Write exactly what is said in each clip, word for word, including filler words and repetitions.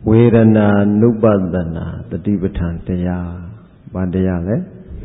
Vedana Nupadana Tatipatthanaတရားဘာတရားလဲ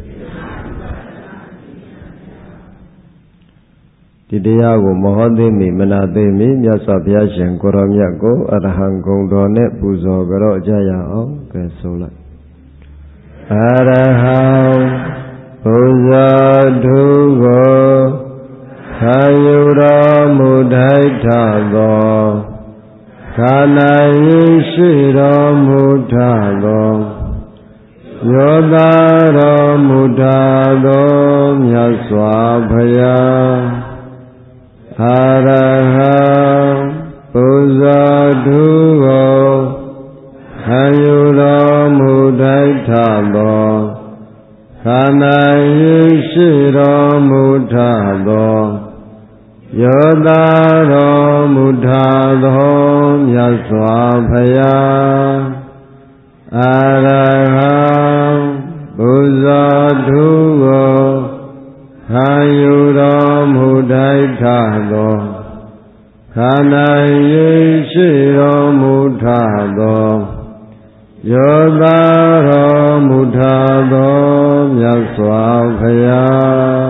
ဒီတရားကိုမဟောသိမိမနာသိမိမြတ်စွာဘုရားရှင်ကိုရောမြတ်ကိုအရဟံဂုဏ်တော်နဲ့ပူဇော်ကြတော့ကြရအောင်ကဲဆိုလိုက်အရဟံဘုရားသူကိုခံယူတော်မူထိုက်ထသောခန္ဓာရင်ရှိတော်မူထသောယောသားတော်မူထသောမြတ်စွာဘုရားအရဟံဘုရားသူကိုခံယူတော်မူထိုက်ထသောခန္ဓာရင်ရှိတော်မူထသောယောသားတော်မူထသောမြတ်စွာဘုရားအရဟံဘုရားသူကိုခံယူတော်မူထိုက်ထသောခန္ဓာရင်ရှိတော်မူထသောယောသားတော်မူထသောမြတ်စွာဘုရား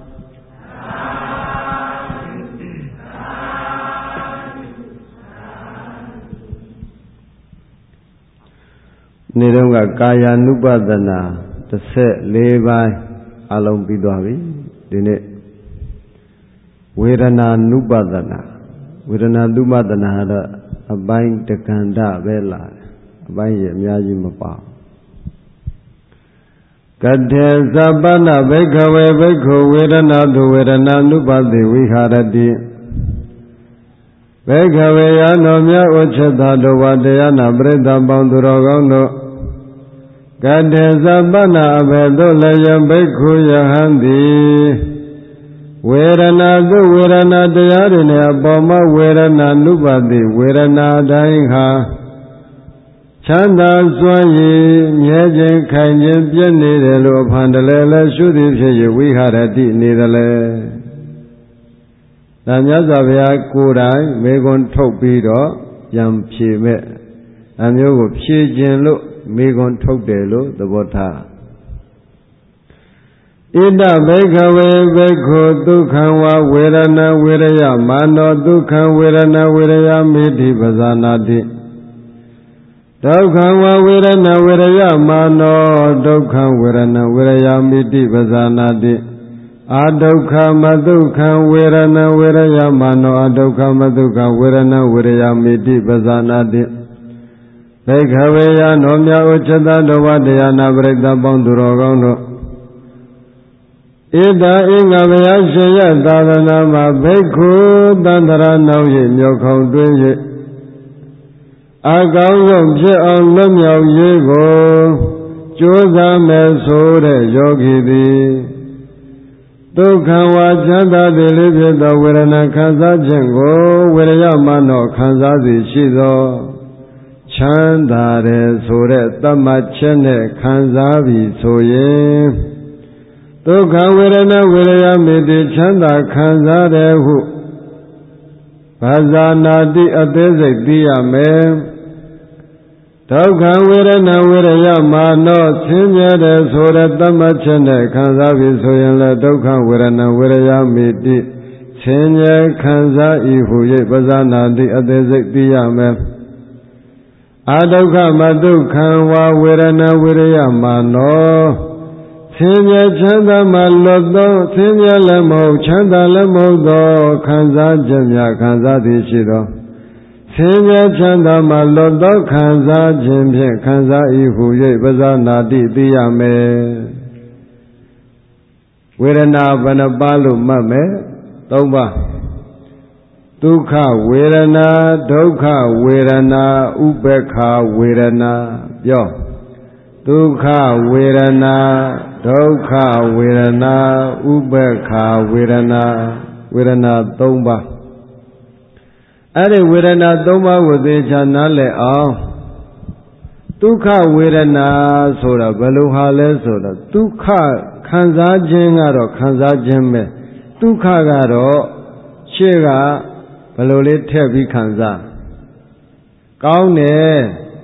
နေ့တုန်းကကာယ ानु ပဒနာတစ်ဆက်လေးပိုင်းအလုံးပြီးသွားပြီဒီနေ့ဝေဒနာ ानु ပဒနာဝေဒနာ ानु ပဒနာတော့အပိုင်းတက္ကန္တပဲလာတယ်အပိုင်းရအများကြီးမပါကတေသဗ္ဗနဘိက္ခဝေဘိက္ခုဝေဒနာတုဝေဒနာ ानु ပတိဝိဟာရတိဘိက္ခဝေယံတော်မြတ်ဥစ္စေတတော်ဝတရားနာပရိသတ်ပေါင်းသူတော်ကောင်းတို့ကတေသဗ္ဗနအဘေသို့လည်းယဘိက္ခုယဟံသည်ဝေဒနာတုဝေဒနာတရားတွေနဲ့အပေါ်မှာဝေဒနာ ानु ပတိဝေဒနာတိုင်းဟာချမ်းသာစွမ်းရည်မြဲခြင်းခိုင်ခြင်းပြည့်နေတယ်လို့အဖန်တလဲလဲရှုသည်ဖြစ်၍ဝိဟာရတိနေတယ်လေဒါမြတ်စွာဘုရားကိုယ်တိုင်မေခွန်းထုတ်ပြီးတော့ပြန်ဖြေမဲ့အမျိုးကိုဖြေခြင်းလို့မေခွန်းထုတ်တယ်လို့သဘောထားဣဒဘိက္ခဝေဘိက္ခုဒုက္ခံဝဝေဒနာဝေရယမာနောဒုက္ခံဝေဒနာဝေရယမေတိပဇာနာတိဒုက္ခံဝဝေဒနာဝေရယမာနောဒုက္ခံဝေဒနာဝေရယမေတိပဇာနာတိအဒုက္ခမဒုက္ခံဝေဒနာဝေရယမာနောအဒုက္ခမဒုက္ခဝေဒနာဝေရယမေတိပဇာနာတိဘိက္ခဝေယနောမြတ်ဥစ္စေတတော်ဝတရားနာပရိသတ်ပေါင်းသူတော်ကောင်းတို့ဣဒာအင်္ဂဘုရားရှင်ရဲ့သာသနာမှာဘိက္ခုသန္တရာနောက်၍မြောက်ခေါင်တွင်၍အကောင်းဆုံးဖြစ်အောင်လွတ်မြောက်ရေးကိုကြိုးစားမယ်ဆိုတဲ့ယောဂီသည်ဒုက္ခဝါချမ်းသာသည်လေးဖြစ်သောဝေဒနာခံစားခြင်းကိုဝေရယမနောခံစားသည်ရှိသောချမ်းသာတယ်ဆိုတဲ့သတ်မှတ်ချက်နဲ့ခံစားပြီးဆိုရင်ဒုက္ခဝေဒနာဝေရယမေတိချမ်းသာခံစားတယ်ဟုဘာဇာနာတိအသေးစိတ်သိရမယ်ဒုက္ခဝေဒနာဝေရယမာနောဆင်းရဲတယ်ဆိုတဲ့သတ်မှတ်ချက်နဲ့ခံစားပြီးဆိုရင်လည်းဒုက္ခဝေဒနာဝေရယမေတိဆင်းရဲခံစား၏ဟု၍ဘာဇာနာတိအသေးစိတ်သိရမယ်အဒုက္ခမဒုက္ခံဝဝေဒနာဝေရယမာနောဆင်းရဲချမ်းသာမှလွတ်သောဆင်းရဲလည်းမဟုတ်ချမ်းသာလည်းမဟုတ်သောခံစားချက်များခံစားသည်ရှိသောဆင်းရဲချမ်းသာမှလွတ်သောခံစားခြင်းဖြင့်ခံစား၏ဟု၍ပဇာနာတိသိရမယ်ဝေဒနာဘယ်နှပါလို့မှတ်မယ်သုံးပါးဒုက္ခဝေဒနာဒုက္ခဝေဒနာဥပေက္ခဝေဒနာပြောဒုက္ခဝေဒနာဒုက္ခဝေဒနာဥပေက္ခဝေဒနာဝေဒနာသုံးပါးအဲ့ဒီဝေဒနာသုံးပါးကိုသေချာနားလည်အောင်ဒုက္ခဝေဒနာဆိုတာဘယ်လိုဟာလဲဆိုတော့ဒုက္ခခံစားခြင်းကတော့ခံစားခြင်းပဲဒုက္ခကတော့ရှေ့ကဘယ်လိုလေးထည့်ပြီးခံစားကောင်းတယ်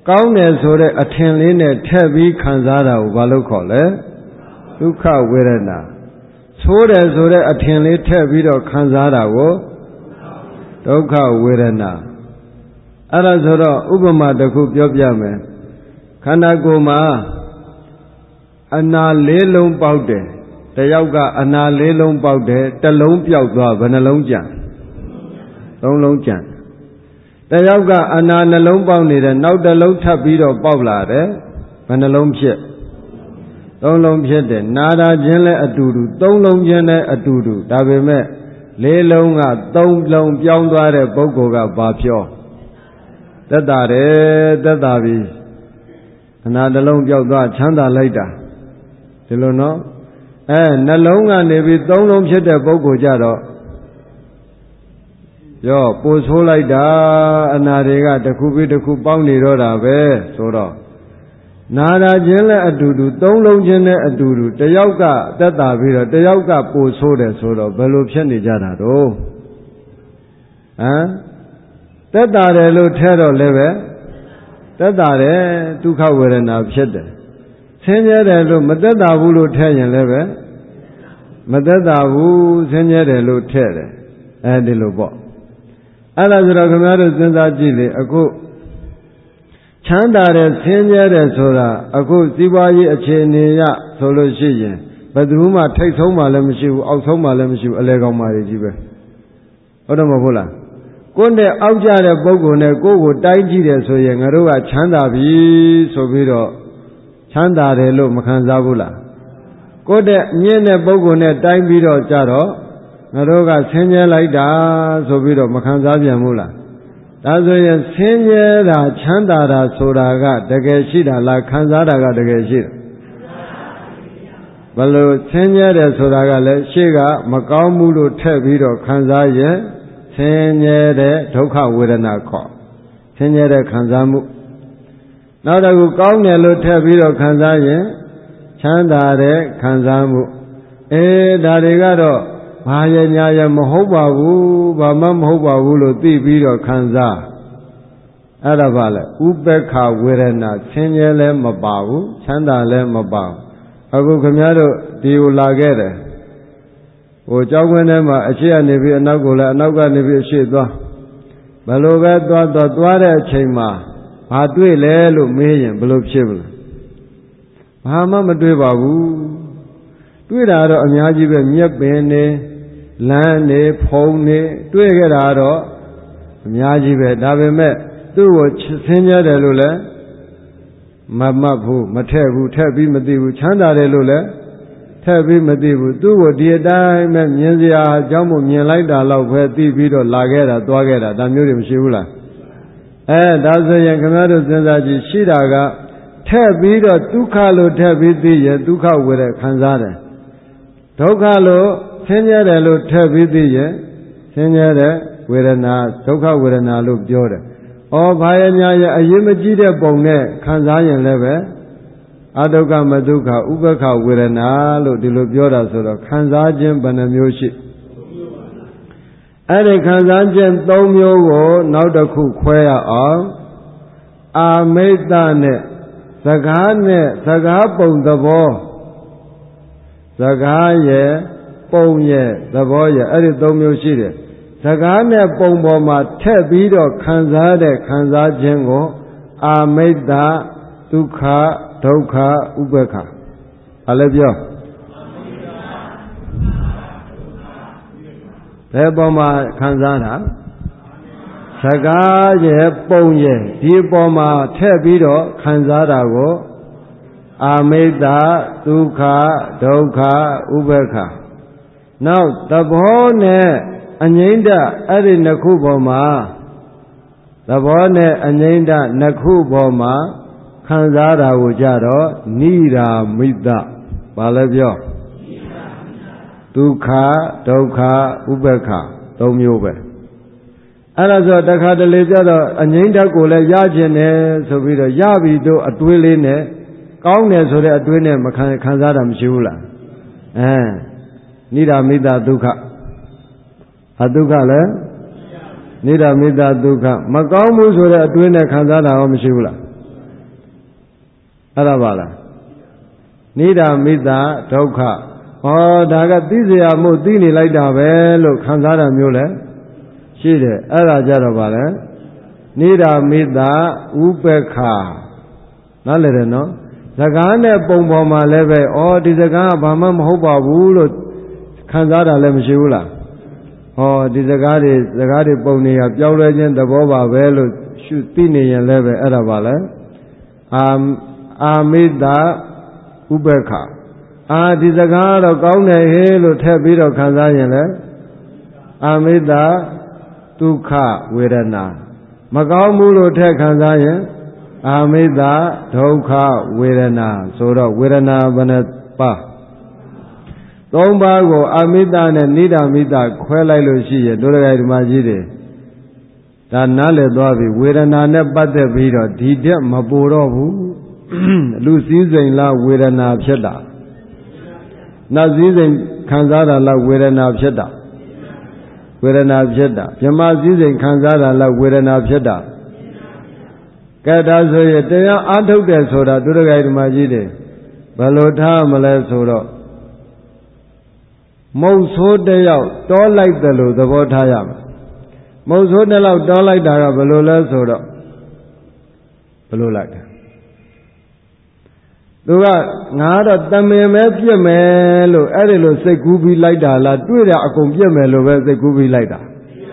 ကောင်းတယ်ဆိုတဲ့အထင်လေးနဲ့ထည့်ပြီးခံစားတာကိုဘာလို့ခေါ်လဲဒုက္ခဝေဒနာဆိုးတယ်ဆိုတဲ့အထင်လေးထည့်ပြီးတော့ခံစားတာကိုဒုက္ခဝေဒနာအဲ့ဒါဆိုတော့ဥပမာတစ်ခုပြောပြမယ်ခန္ဓာကိုယ်မှာအနာလေးလုံးပေါက်တယ်တယောက်ကအနာလေးလုံးပေါက်တယ်တစ်လုံးပျောက်သွားဘယ်နှလုံးကြံသုံးလုံးကြံတယောက်ကအနာနှလုံးပေါက်နေတယ်နောက်တစ်လုံးထပ်ပြီးတော့ပေါက်လာတယ်ဘယ်နှလုံးဖြစ်သုံးလုံးဖြစ်တယ်နာတာချင်းလည်းအတူတူသုံးလုံးချင်းလည်းအတူတူဒါပေမဲ့လေးလုံးကသုံးလုံးပြောင်းသွားတဲ့ပုဂ္ဂိုလ်ကဘာပြောသက်သာတယ်သက်သာပြီအနာတစ်လုံးပြောက်သွားချမ်းသာလိုက်တာဒီလိုနော်အဲနှလုံးကနေပြီးသုံးလုံးဖြစ်တဲ့ပုဂ္ဂိုလ်ကြတော့ရောပိုဆိုးလိုက်တာအနာတွေကတစ်ခုပြီးတစ်ခုပေါင်းနေတော့တာပဲဆိုတော့နာတာချင်းလည်းအတူတူသုံးလုံးချင်းလည်းအတူတူတယောက်ကသက်သာပြီးတော့တယောက်ကပိုဆိုးတယ်ဆိုတော့ဘယ်လိုဖြစ်နေကြတာတော့ဟမ်သက်သာတယ်လို့ထဲတော့လည်းပဲသက်သာတယ်ဒုက္ခဝေဒနာဖြစ်တယ်ဆင်းရဲတယ်လို့မသက်သာဘူးလို့ထဲရင်လည်းပဲမသက်သာဘူးဆင်းရဲတယ်လို့ထဲတယ်အဲဒီလိုပေါ့အဲ့ဒါဆိုတော့ခင်ဗျားတို့စဉ်းစားကြည့်လေအခုချမ်းသာတယ်ဆင်းရဲတယ်ဆိုတာအခုစီးပွားရေးအခြေအနေရဆိုလို့ရှိရင်ဘယ်သူမှထိတ်ဆုံးမှလည်းမရှိဘူးအောက်ဆုံးမှလည်းမရှိဘူးအလဲကောင်းမှကြီးပဲဟုတ်တယ်မဟုတ်လားကိုယ်နဲ့အောက်ကြတဲ့ပုဂ္ဂိုလ်နဲ့ကိုယ်ကိုတိုင်းကြည့်တယ်ဆိုရင်ငါတို့ကချမ်းသာပြီဆိုပြီးတော့ချမ်းသာတယ်လို့မခံစားဘူးလားကိုယ်နဲ့မြင့်တဲ့ပုဂ္ဂိုလ်နဲ့တိုင်းပြီးတော့ကြတော့ငါတို့ကဆင်းရဲလိုက်တာဆိုပြီးတော့မခံစားပြန်ဘူးလားဒါဆိုရင်ဆင်းရဲတာချမ်းသာတာဆိုတာကတကယ်ရှိတာလားခံစားတာကတကယ်ရှိတာဘယ်လိုဆင်းရဲတယ်ဆိုတာကလည်းရှေ့ကမကောင်းမှုလို့ထည့်ပြီးတော့ခံစားရင်ဆင်းရဲတဲ့ဒုက္ခဝေဒနာခေါ်ဆင်းရဲတဲ့ခံစားမှုနောက်တစ်ခုကောင်းတယ်လို့ထည့်ပြီးတော့ခံစားရင်ချမ်းသာတဲ့ခံစားမှုအေးဒါတွေကတော့ဘာရညာရမဟုတ်ပါဘူးဘာမှမဟုတ်ပါဘူးလို့သိပြီးတော့ခံစားအဲ့ဒါပါလေဥပေက္ခဝေဒနာဆင်းရဲလည်းမပါဘူးချမ်းသာလည်းမပါဘူးအခုခင်ဗျားတို့ဒီကိုလာခဲ့တယ်ဟိုကြောက်ခွင်းထဲမှာအရှိကနေပြီးအနောက်ကိုလည်းအနောက်ကနေပြီးအရှိသွားဘယ်လိုပဲသွားသွားသွားတဲ့အချိန်မှာဘာတွေ့လဲလို့မေးရင်ဘယ်လိုဖြစ်မလဲဘာမှမတွေ့ပါဘူးတွေ့တာတော့အများကြီးပဲမြက်ပင်နေလမ်းနေဖုံနေတွေ့ခဲ့တာတော့အများကြီးပဲဒါပေမဲ့သူ့ကိုဆင်းရဲတယ်လို့လည်းမမှတ်ဘူးမထည့်ဘူးထည့်ပြီးမသိဘူးချမ်းသာတယ်လို့လည်းထည့်ပြီးမသိဘူးသူ့ကိုဒီအတိုင်းပဲမြင်စရာအကြောင်းမို့မြင်လိုက်တာတော့ပဲသိပြီးတော့လာခဲ့တာသွားခဲ့တာဒါမျိုးတွေမရှိဘူးလားအဲဒါဆိုရင်ခင်ဗျားတို့စဉ်းစားကြည့်ရှိတာကထည့်ပြီးတော့ဒုက္ခလို့ထည့်ပြီးသိရင်ဒုက္ခဝေဒခံစားတယ်ဒုက္ခလို့ဆင်းရဲတယ်လို့ထည့်ပြီးသိရင်ဆင်းရဲတဲ့ဝေဒနာဒုက္ခဝေဒနာလို့ပြောတယ်။ဩဘာယညာရဲ့အရေးမကြီးတဲ့ပုံနဲ့ခံစားရင်လည်းပဲအဒုက္ခမဒုက္ခဥပ္ပခဝေဒနာလို့ဒီလိုပြောတာဆိုတော့ခံစားခြင်းဘယ်နှမျိုးရှိအဲ့ဒီခံစားခြင်းသုံးမျိုးကိုနောက်တစ်ခုခွဲရအောင်အာမိတ္တနဲ့စကားနဲ့စကားပုံသဘောစကားရဲ့ပုံရဲ့သဘောရဲ့အဲ့ဒီသုံးမျိုးရှိတယ်စကားနဲ့ပုံပေါ်မှာထည့်ပြီးတော့ခံစားတဲ့ခံစားခြင်းကိုအာမိတ္တဒုက္ခဒုက္ခဥပ္ပခအဲ့လည်းပြောဘယ်ပေါ်မှာခံစားတာစကားရဲ့ပုံရဲ့ဒီပေါ်မှာထည့်ပြီးတော့ခံစားတာကိုအာမိတ္တဒုက္ခဒုက္ခဥပ္ပခနောက်သဘောနဲ့အငြိမ့်တအဲ့ဒီနှစ်ခုပေါ်မှာသဘောနဲ့အငြိမ့်တနှစ်ခုပေါ်မှာခံစားတာကိုကြတော့နိရာမိတ္တဘာလဲပြောဒုက္ခဒုက္ခဥပ္ပခသုံးမျိုးပဲအဲ့ဒါဆိုတခါတလေကြတော့အငြိမ့်တကိုလည်းရခြင်းတယ်ဆိုပြီးတော့ရပြီတို့အတွေးလေးနဲ့ကောင်းတယ်ဆိုတဲ့အတွေးနဲ့မခံခံစားတာမရှိဘူးလားအဲနိရာမိတ္တဒုက္ခအဒုက္ခလည်းနိရာမိတ္တဒုက္ခမကောင်းဘူးဆိုတဲ့အတွေးနဲ့ခံစားတာရောမရှိဘူးလားအဲ့ဒါပါလားနိဒာမိတာဒုက္ခဟောဒါကသိစရာမို့သိနေလိုက်တာပဲလို့ခံစားတာမျိုးလဲရှိတယ်အဲ့ဒါကြတော့ပါလဲနိဒာမိတာဥပေက္ခနားလည်တယ်နော်စကားနဲ့ပုံပေါ်မှာလည်းပဲဩဒီစကားကဘာမှမဟုတ်ပါဘူးလို့ခံစားတာလည်းမရှိဘူးလားဟောဒီစကားတွေစကားတွေပုံနေရပြောင်းလဲခြင်းသဘောပါပဲလို့ရှုသိနေရင်လည်းပဲအဲ့ဒါပါလဲအာအာမိတာဥပေက္ခအာဒီစကားတော့ကောင်းတယ်ဟေးလို့ထည့်ပြီးတော့ခံစားရင်လည်းအာမိတာဒုက္ခဝေဒနာမကောင်းဘူးလို့ထည့်ခံစားရင်အာမိတာဒုက္ခဝေဒနာဆိုတော့ဝေဒနာဘယ်နှပါသုံးပါးကိုအာမိတာနဲ့နိဒာမိတာခွဲလိုက်လို့ရှိရင်တို့ရဲ့ဓမ္မကြီးတွေဒါနားလည်သွားပြီဝေဒနာနဲ့ပတ်သက်ပြီးတော့ဒီတက်မပူတော့ဘူးလူစည်းစိမ်လားဝေဒနာဖြစ်တာနတ်စည်းစိမ်ခံစားတာလားဝေဒနာဖြစ်တာဝေဒနာဖြစ်တာဗြဟ္မာစည်းစိမ်ခံစားတာလားဝေဒနာဖြစ်တာကဲဒါဆိုရင်တရားအားထုတ်တယ်ဆိုတာဒုရဂိဓမ္မကြီးတွေဘယ်လိုထားမလဲဆိုတော့မုတ်ဆိုးတယောက်တောလိုက်တယ်လို့သဘောထားရမယ်မုတ်ဆိုးတယောက်တောလိုက်တာကဘယ်လိုလဲဆိုတော့ဘယ်လိုလိုက်တာသူကငါတော့တမင်ပဲပြစ်မယ်လို့အဲ့ဒီလိုစိတ်ကူးပြီးလိုက်တာလားတွေ့တာအကုန်ပြစ်မယ်လို့ပဲစိတ်ကူးပြီးလိုက်တာ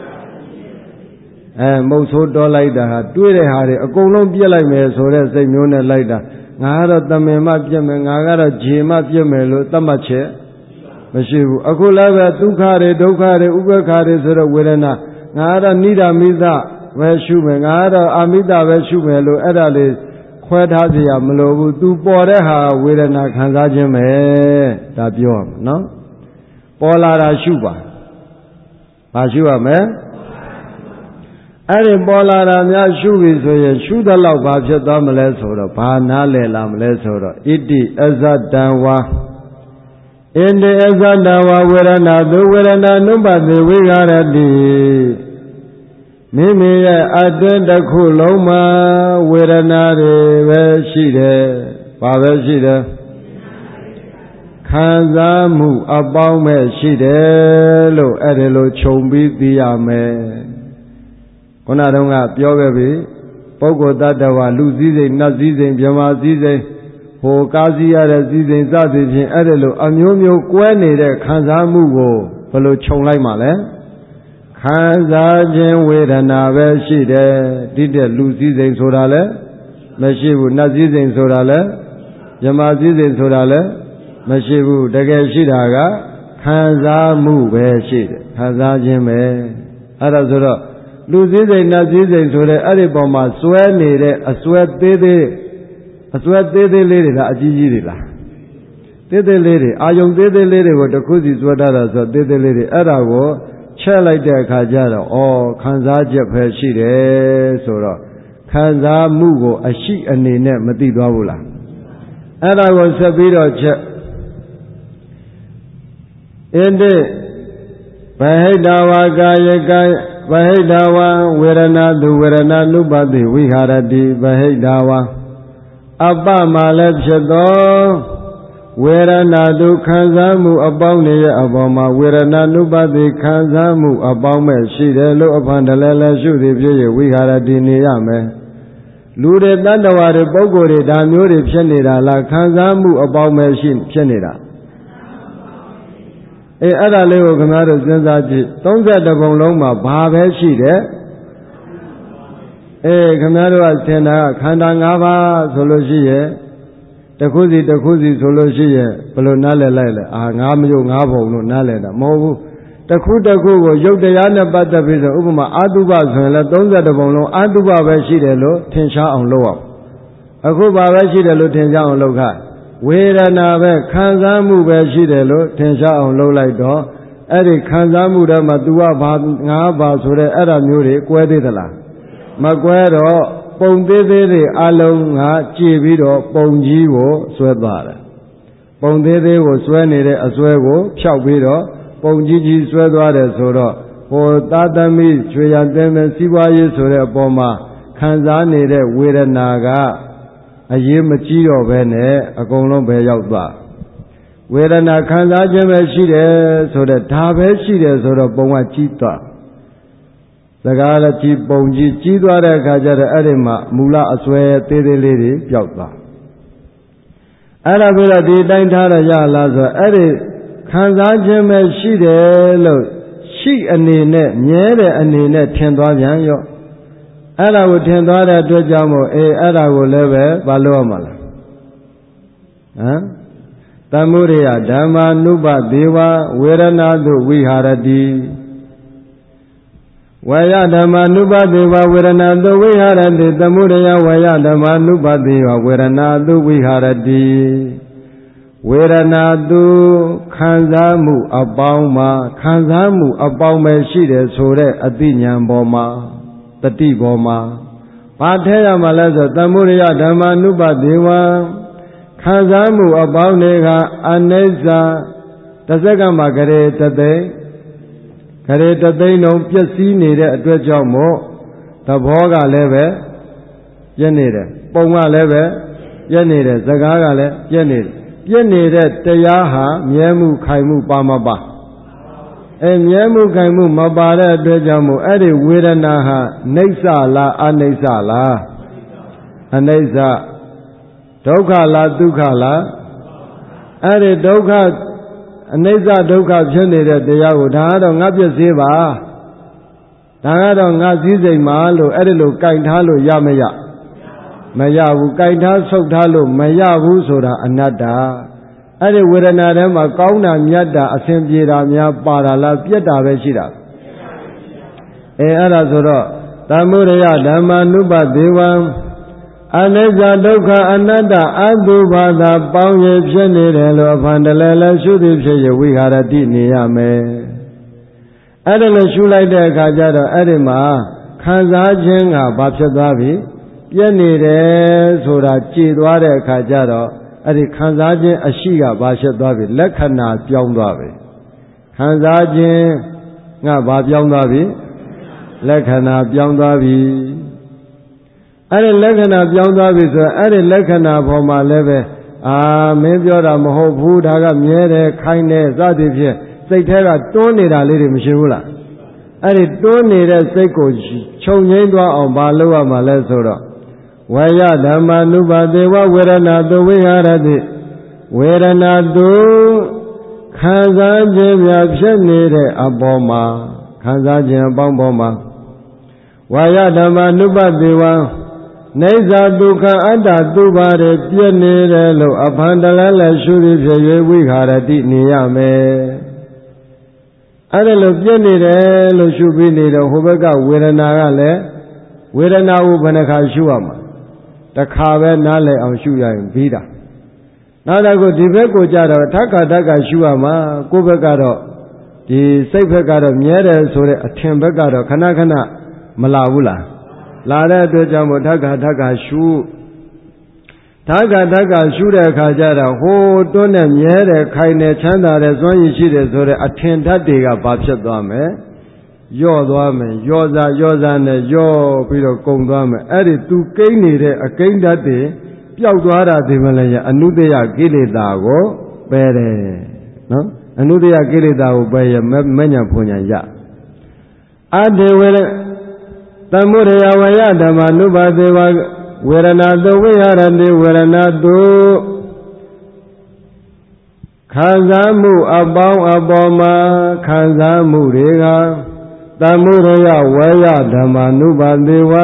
အဲမုတ်ဆိုးတောလိုက်တာဟာတွေ့တဲ့ဟာတွေအကုန်လုံးပြစ်လိုက်မယ်ဆိုတဲ့စိတ်မျိုးနဲ့လိုက်တာငါကတော့တမင်မှပြစ်မယ်ငါကတော့ဂျေမှပြစ်မယ်လို့သတ်မှတ်ချက်မရှိဘူးအခုလည်းပဲဒုက္ခတွေဒုက္ခတွေဥပ္ပခါတွေဆိုတော့ဝေဒနာငါကတော့နိဒာမိသပဲရှုမယ်ငါကတော့အာမိတပဲရှုမယ်လို့အဲ့ဒါလေးခွဲထားเสียမလိုဘူးသူပေါ်တဲ့ဟာဝေဒနာခံစားခြင်းပဲဒါပြောရမယ်နော်ပေါ်လာတာရှုပါဘာရှုရမလဲအဲ့ဒီပေါ်လာတာများရှုပြီဆိုရင်ရှုသလောက်ဘာဖြစ်သွားမလဲဆိုတော့ဘာနားလည်လာမလဲဆိုတော့ဣတိအဇတံဝါဣန္တိအဇတံဝါဝေဒနာသူဝေဒနာနုပတိဝိဃာရတိမိမိရဲ့အတွင်းတစ်ခုလုံးမှာဝေဒနာတွေပဲရှိတယ်။ဘာပဲရှိတယ်ခံစားမှုအပေါင်းပဲရှိတယ်လို့အဲ့ဒီလိုခြုံပြီးသိရမယ်။ခုနတုန်းကပြောခဲ့ပြီပုဂ္ဂိုလ်တ attva လူစည်းစိမ်နတ်စည်းစိမ်ဗြဟ္မာစည်းစိမ်ဟိုကားစည်းရတဲ့စည်းစိမ်စသည်ဖြင့်အဲ့ဒီလိုအမျိုးမျိုးကွဲနေတဲ့ခံစားမှုကိုဘယ်လိုခြုံလိုက်မှလဲခံစားခြင်းဝေဒနာပဲရှိတယ်ဒီတဲ့လူစည်းစိမ်ဆိုတာလဲမရှိဘူးနတ်စည်းစိမ်ဆိုတာလဲဗြဟ္မာစည်းစိမ်ဆိုတာလဲမရှိဘူးတကယ်ရှိတာကခံစားမှုပဲရှိတယ်ခံစားခြင်းပဲအဲ့ဒါဆိုတော့လူစည်းစိမ်နတ်စည်းစိမ်ဆိုတဲ့အဲ့ဒီပေါ်မှာစွဲနေတဲ့အစွဲသေးသေးအစွဲသေးသေးလေးတွေလားအကြီးကြီးတွေလားသေးသေးလေးတွေအာယုံသေးသေးလေးတွေကိုတစ်ခုစီစွဲထားတာဆိုသေးသေးလေးတွေအဲ့ဒါကိုချက်လိုက်တဲ့အခါကျတော့ဩခံစားချက်ပဲရှိတယ်ဆိုတော့ခံစားမှုကိုအရှိအနေနဲ့မသိသွားဘူးလားအဲ့ဒါကိုဆက်ပြီးတော့ချက်အင်းတဲ့ဗဟိတဝါကာယကဗဟိတဝါဝေဒနာသူဝေဒနာနုပတိဝိဟာရတိဗဟိတဝါအပ္ပမှာလည်းဖြစ်သောဝေဒနာတုခံစားမှုအပေါင်းရဲ့အပေါ်မှာဝေဒနာနုပတိခံစားမှုအပေါင်းမဲ့ရှိတယ်လို့အဖန်တလဲလဲရှုသည်ဖြစ်၍ဝိဟာရတိနေရမယ်လူတွေတ attva တွေပုဂ္ဂိုလ်တွေဒါမျိုးတွေဖြစ်နေတာလားခံစားမှုအပေါင်းမဲ့ရှိဖြစ်နေတာအေးအဲ့ဒါလေးကိုခင်ဗျားတို့စဉ်းစားကြည့်သုံးဆယ်တပုံလုံးမှာဘာပဲရှိတယ်အေးခင်ဗျားတို့ကသင်တာကခန္ဓာ၅ပါးဆိုလို့ရှိရဲ့တခုစီတခုစီဆိုလို့ရှိရဲ့ဘယ်လိုနားလည်လိုက်လဲအာငါးမျိုးငါးပုံလို့နားလည်တာမဟုတ်ဘူးတခုတခုကိုရုပ်တရားနဲ့ပတ်သက်ပြီးဆိုဥပမာအာတုပဆိုရင်လည်းသုံးဆယ်တပုံလုံးအာတုပပဲရှိတယ်လို့ထင်ရှားအောင်လုပ်အောင်အခုဘာပဲရှိတယ်လို့ထင်ရှားအောင်လုပ်ခဝေဒနာပဲခံစားမှုပဲရှိတယ်လို့ထင်ရှားအောင်လုပ်လိုက်တော့အဲ့ဒီခံစားမှုထဲမှာ तू ကဘာငါးပါဆိုတဲ့အဲ့ဒါမျိုးတွေကွဲသေးသလားမကွဲတော့ပုံသေးသေးတွေအလုံးကကြည်ပြီးတော့ပုံကြီးကိုဆွဲသွားတယ်ပုံသေးသေးကိုဆွဲနေတဲ့အဆွဲကိုဖြောက်ပြီးတော့ပုံကြီးကြီးဆွဲသွားတယ်ဆိုတော့ဟိုသာသမီချွေရတဲ့မဲ့စီးပွားရေးဆိုတဲ့အပေါ်မှာခံစားနေတဲ့ဝေဒနာကအရေးမကြီးတော့ဘဲနဲ့အကုန်လုံးပဲရောက်သွားဝေဒနာခံစားခြင်းပဲရှိတယ်ဆိုတော့ဒါပဲရှိတယ်ဆိုတော့ပုံကကြီးသွားစကားလည်းကြီးပုံကြီးကြီးသွားတဲ့အခါကျတော့အဲ့ဒီမှာမူလအစွဲသေးသေးလေးတွေပျောက်သွားအဲ့ဒါပြီးတော့ဒီတိုင်းထားရရလားဆိုအဲ့ဒီခံစားခြင်းပဲရှိတယ်လို့ရှိအနေနဲ့မြဲတဲ့အနေနဲ့ထင်သွားပြန်ရောအဲ့ဒါကိုထင်သွားတဲ့အတွက်ကြောင့်မို့အေးအဲ့ဒါကိုလည်းပဲမလုပ်ရမှာလားဟမ်သမုဒိယဓမ္မာနုပဒေဝဝေရဏတုဝိဟာရတိဝေယဓမ္မာနုပဒေဝဝေရဏတုဝိဟာရတိသမုဒိယဝေယဓမ္မာနုပဒေဝဝေရဏတုဝိဟာရတိဝေရဏတုခံစားမှုအပေါင်းမှာခံစားမှုအပေါင်းပဲရှိတယ်ဆိုတဲ့အသိဉာဏ်ပေါ်မှာတတိပေါ်မှာဘာထဲရမှာလဲဆိုသမုဒိယဓမ္မာနုပဒေဝခံစားမှုအပေါင်းတွေကအနိစ္စတစ်စက္ကန့်မှာဂရေတသိန်းဂရေတသိန်းလုံးပျက်စီးနေတဲ့အတွက်ကြောင့်မို့သဘောကလည်းပဲပြည့်နေတယ်ပုံကလည်းပဲပြည့်နေတယ်စကားကလည်းပြည့်နေတယ်ပြည့်နေတဲ့တရားဟာမြဲမှုခိုင်မှုပါမပါအဲမြဲမှုခိုင်မှုမပါတဲ့အတွက်ကြောင့်မို့အဲ့ဒီဝေဒနာဟာနိစ္စလားအနိစ္စလားအနိစ္စဒုက္ခလားဒုက္ခလားအဲ့ဒီဒုက္ခအနိစ္စဒုက္ခဖြစ်နေတဲ့တရားကိုဒါကတော့ငါပြည့်စည်ပါဒါကတော့ငါစည်းစိမ်ပါလို့အဲ့ဒီလိုကြိုက်ထားလို့ရမရမရဘူးကြိုက်ထားဆုပ်ထားလို့မရဘူးဆိုတာအနတ္တအဲ့ဒီဝေဒနာထဲမှာကောင်းတာမြတ်တာအစဉ်ပြေတာများပါတာလားပြက်တာပဲရှိတာအဲအဲ့ဒါဆိုတော့သမုဒယဓမ္မာနုပဒေဝံအနိစ္စဒုက္ခအနတ္တအတုဘာသာပေါင်းရဖြစ်နေတယ်လို့အဖန်တလဲလဲရှုသည်ဖြစ်ရဝိဟာရတိနေရမယ်အဲ့ဒါလို့ရှုလိုက်တဲ့အခါကျတော့အဲ့ဒီမှာခံစားခြင်းကဘာဖြစ်သွားပြီပြည့်နေတယ်ဆိုတာကြည်သွားတဲ့အခါကျတော့အဲ့ဒီခံစားခြင်းအရှိကဘာဖြစ်သွားပြီလက္ခဏာပြောင်းသွားပြီခံစားခြင်းကဘာပြောင်းသွားပြီလက္ခဏာပြောင်းသွားပြီအဲ့ဒီလက္ခဏာပြောင်းသွားပြီဆိုရင်အဲ့ဒီလက္ခဏာပေါ်မှာလည်းပဲအာမင်းပြောတာမဟုတ်ဘူးဒါကမြဲတယ်ခိုင်းတယ်စသည်ဖြင့်စိတ်ထဲကတွန်းနေတာလေးတွေမရှိဘူးလားအဲ့ဒီတွန်းနေတဲ့စိတ်ကိုခြုံငိမ့်သွားအောင်မလုပ်ရမှာလဲဆိုတော့ဝေယဓမ္မာနုပဒေဝဝေရဏတုဝိဟာရတိဝေရဏတုခံစားခြင်းများဖြစ်နေတဲ့အပေါ်မှာခံစားခြင်းအပေါင်းပေါ်မှာဝေယဓမ္မာနုပဒေဝနေဇာဒုက္ခအတ္တသူပါရပြည့်နေတယ်လို့အဖန်တလဲလဲရှုသည်ဖြစ်၍ဝိဟာရတိနေရမယ်အဲ့ဒါလို့ပြည့်နေတယ်လို့ရှုပြီးနေတော့ဟိုဘက်ကဝေဒနာကလည်းဝေဒနာကိုဘယ်နှခါရှုရမှာတစ်ခါပဲနားလည်အောင်ရှုရရင်ပြီးတာနောက်တော့ကိုဒီဘက်ကိုကြတော့ထက္ခထက္ခရှုရမှာကိုယ့်ဘက်ကတော့ဒီစိတ်ဘက်ကတော့မြဲတယ်ဆိုတဲ့အထင်ဘက်ကတော့ခဏခဏမလာဘူးလားလာတဲ့အတွက်ကြောင့်မို့ထက္ခထက္ခရှုထက္ခထက္ခရှုတဲ့အခါကျတော့ဟိုတွန်းနဲ့မြဲတယ်ခိုင်တယ်ချမ်းသာတယ်စွမ်းရည်ရှိတယ်ဆိုတဲ့အထင်ဓာတ်တွေကဘာဖြစ်သွားမလဲย่อသွားမယ်ย่อစားย่อစားနဲ့ย่อပြီးတော့ကုံသွားမယ်အဲ့ဒီသူကိန်းနေတဲ့အကိန်းဓာတ်တွေပျောက်သွားတာဒီမလဲရအနုတ္တယကိလေသာကိုပယ်တယ်နော်အနုတ္တယကိလေသာကိုပယ်ရမညံဖွညာရအတေဝေသမုဒယဝယဓမ္မာနုပါဒေဝဝေရဏတုဝိဟာရတိဝေရဏတုခံစားမှုအပေါင်းအပေါ်မှာခံစားမှုတွေကသမုဒယဝယဓမ္မာနုပါဒေဝ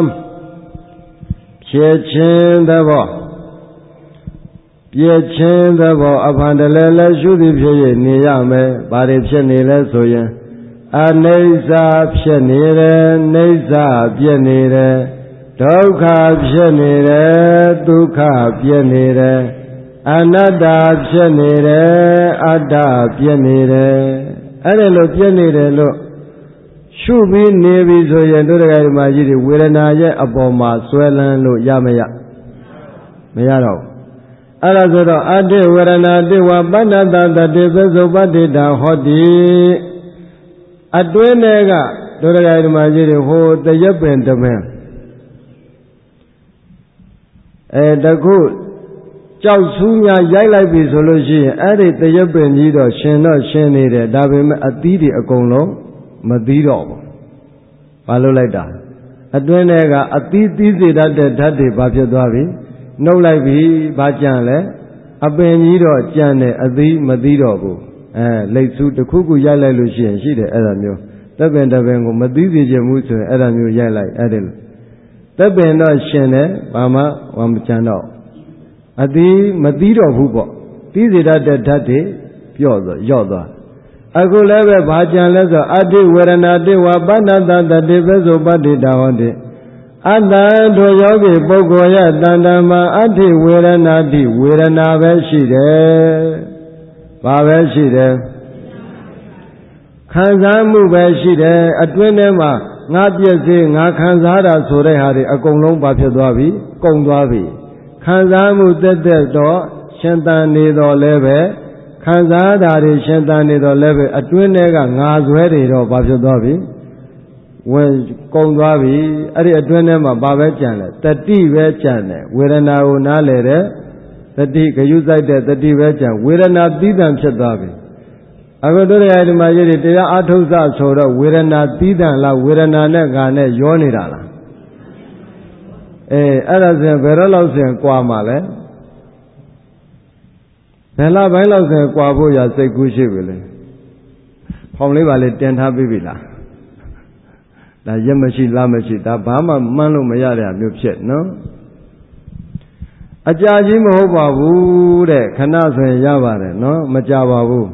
ဖြစ်ခြင်းသဘောပြည့်ခြင်းသဘောအဖန်တလဲလဲရှုသည်ဖြစ်၍နေရမယ်ဘာတွေဖြစ်နေလဲဆိုရင်အနိစ္စဖြစ်နေတယ်နိစ္စပြည့်နေတယ်ဒုက္ခဖြစ်နေတယ်ဒုက္ခပြည့်နေတယ်အနတ္တဖြစ်နေတယ်အတ္တပြည့်နေတယ်အဲ့ဒါလို့ပြည့်နေတယ်လို့ရှုပြီးနေပြီဆိုရင်တို့တရားဓမ္မကြီးတွေဝေဒနာရဲ့အပေါ်မှာဆွဲလန်းလို့ရမရမရတော့အဲ့ဒါဆိုတော့အတ္တဝေဒနာတိဝပဏ္ဏတတတိပစ္စုပ္ပတ္တိတာဟောတိအတွင်းထဲကတို့တရားဓမ္မကြီးတွေဟိုတရက်ပင်တပင်အဲတခုကြောက်ဆူးများရိုက်လိုက်ပြီဆိုလို့ရှိရင်အဲ့ဒီတရပင်ကြီးတော့ရှင်တော့ရှင်နေတယ်ဒါပေမဲ့အသီးတွေအကုန်လုံးမသီးတော့ဘူးဘာလို့လိုက်တာအတွင်းထဲကအသီးသီးစေတတ်တဲ့ဓာတ်တွေဘာဖြစ်သွားပြီနှုတ်လိုက်ပြီဘာကြံလဲအပင်ကြီးတော့ကြံတယ်အသီးမသီးတော့ဘူးအဲလိတ်ဆူးတစ်ခုခုရိုက်လိုက်လို့ရှိရင်ရှိတယ်အဲ့ဒါမျိုးတပ်ပင်တပင်ကိုမသီးစေချင်ဘူးဆိုရင်အဲ့ဒါမျိုးရိုက်လိုက်အဲ့ဒီတပ်ပင်တော့ရှင်တယ်ဘာမှဝမကြံတော့အသီးမသီးတော့ဘူးပေါ့သီးစေတတ်တဲ့ဓာတ်တွေပြော့သွားရော့သွားအခုလည်းပဲဘာကြံလဲဆိုအတ္တိဝေဒနာတိဝပဏ္ဏတတတိပစ္စုပတ္တိတာဟောတိအတ္တတို့ယောဂီပုဂ္ဂိုလ်ရဲ့တဏ္ဍာမှာအတ္တိဝေဒနာတိဝေဒနာပဲရှိတယ်ဘာပဲရှိတယ်ခံစားမှုပဲရှိတယ်အတွင်းထဲမှာငါပြည့်စည်ငါခံစားတာဆိုတဲ့ဟာတွေအကုန်လုံးဘာဖြစ်သွားပြီကုန်သွားပြီခံစားမှုတက်တက်တော့ရှင်သန်နေတော့လည်းပဲခံစားတာတွေရှင်သန်နေတော့လည်းပဲအတွင်းထဲကငါဇွဲတွေတော့ဘာဖြစ်သွားပြီဝင်ကုန်သွားပြီအဲ့ဒီအတွင်းထဲမှာဘာပဲကြံလဲတတိပဲကြံတယ်ဝေဒနာကိုနားလေတဲ့တတိဂယုစိုက်တဲ့တတိပဲကြံဝေဒနာသီးသန့်ဖြစ်သွားပြီအခုတို့ရဒီမှာရည်တရားအထုတ်စဆိုတော့ဝေဒနာသီးသန့်လားဝေဒနာနဲ့ငါနဲ့ရောနေတာလားအေးအဲ့ဒါဆိုရင်ဘယ်တော့လောက်ဆိုရင်ကြွားမှာလဲဘယ်လားဘိုင်းလောက်ဆိုရင်ကြွားဖို့ရစိတ်ကူးရှိပြီလေဖောင်လေးပါလေတင်ထားပြီးပြီလားဒါရက်မရှိလားမရှိဒါဘာမှမှန်းလို့မရတဲ့မျိုးဖြစ်နော်အကြာကြီးမဟုတ်ပါဘူးတဲ့ခဏဆိုရင်ရပါတယ်နော်မကြပါဘူး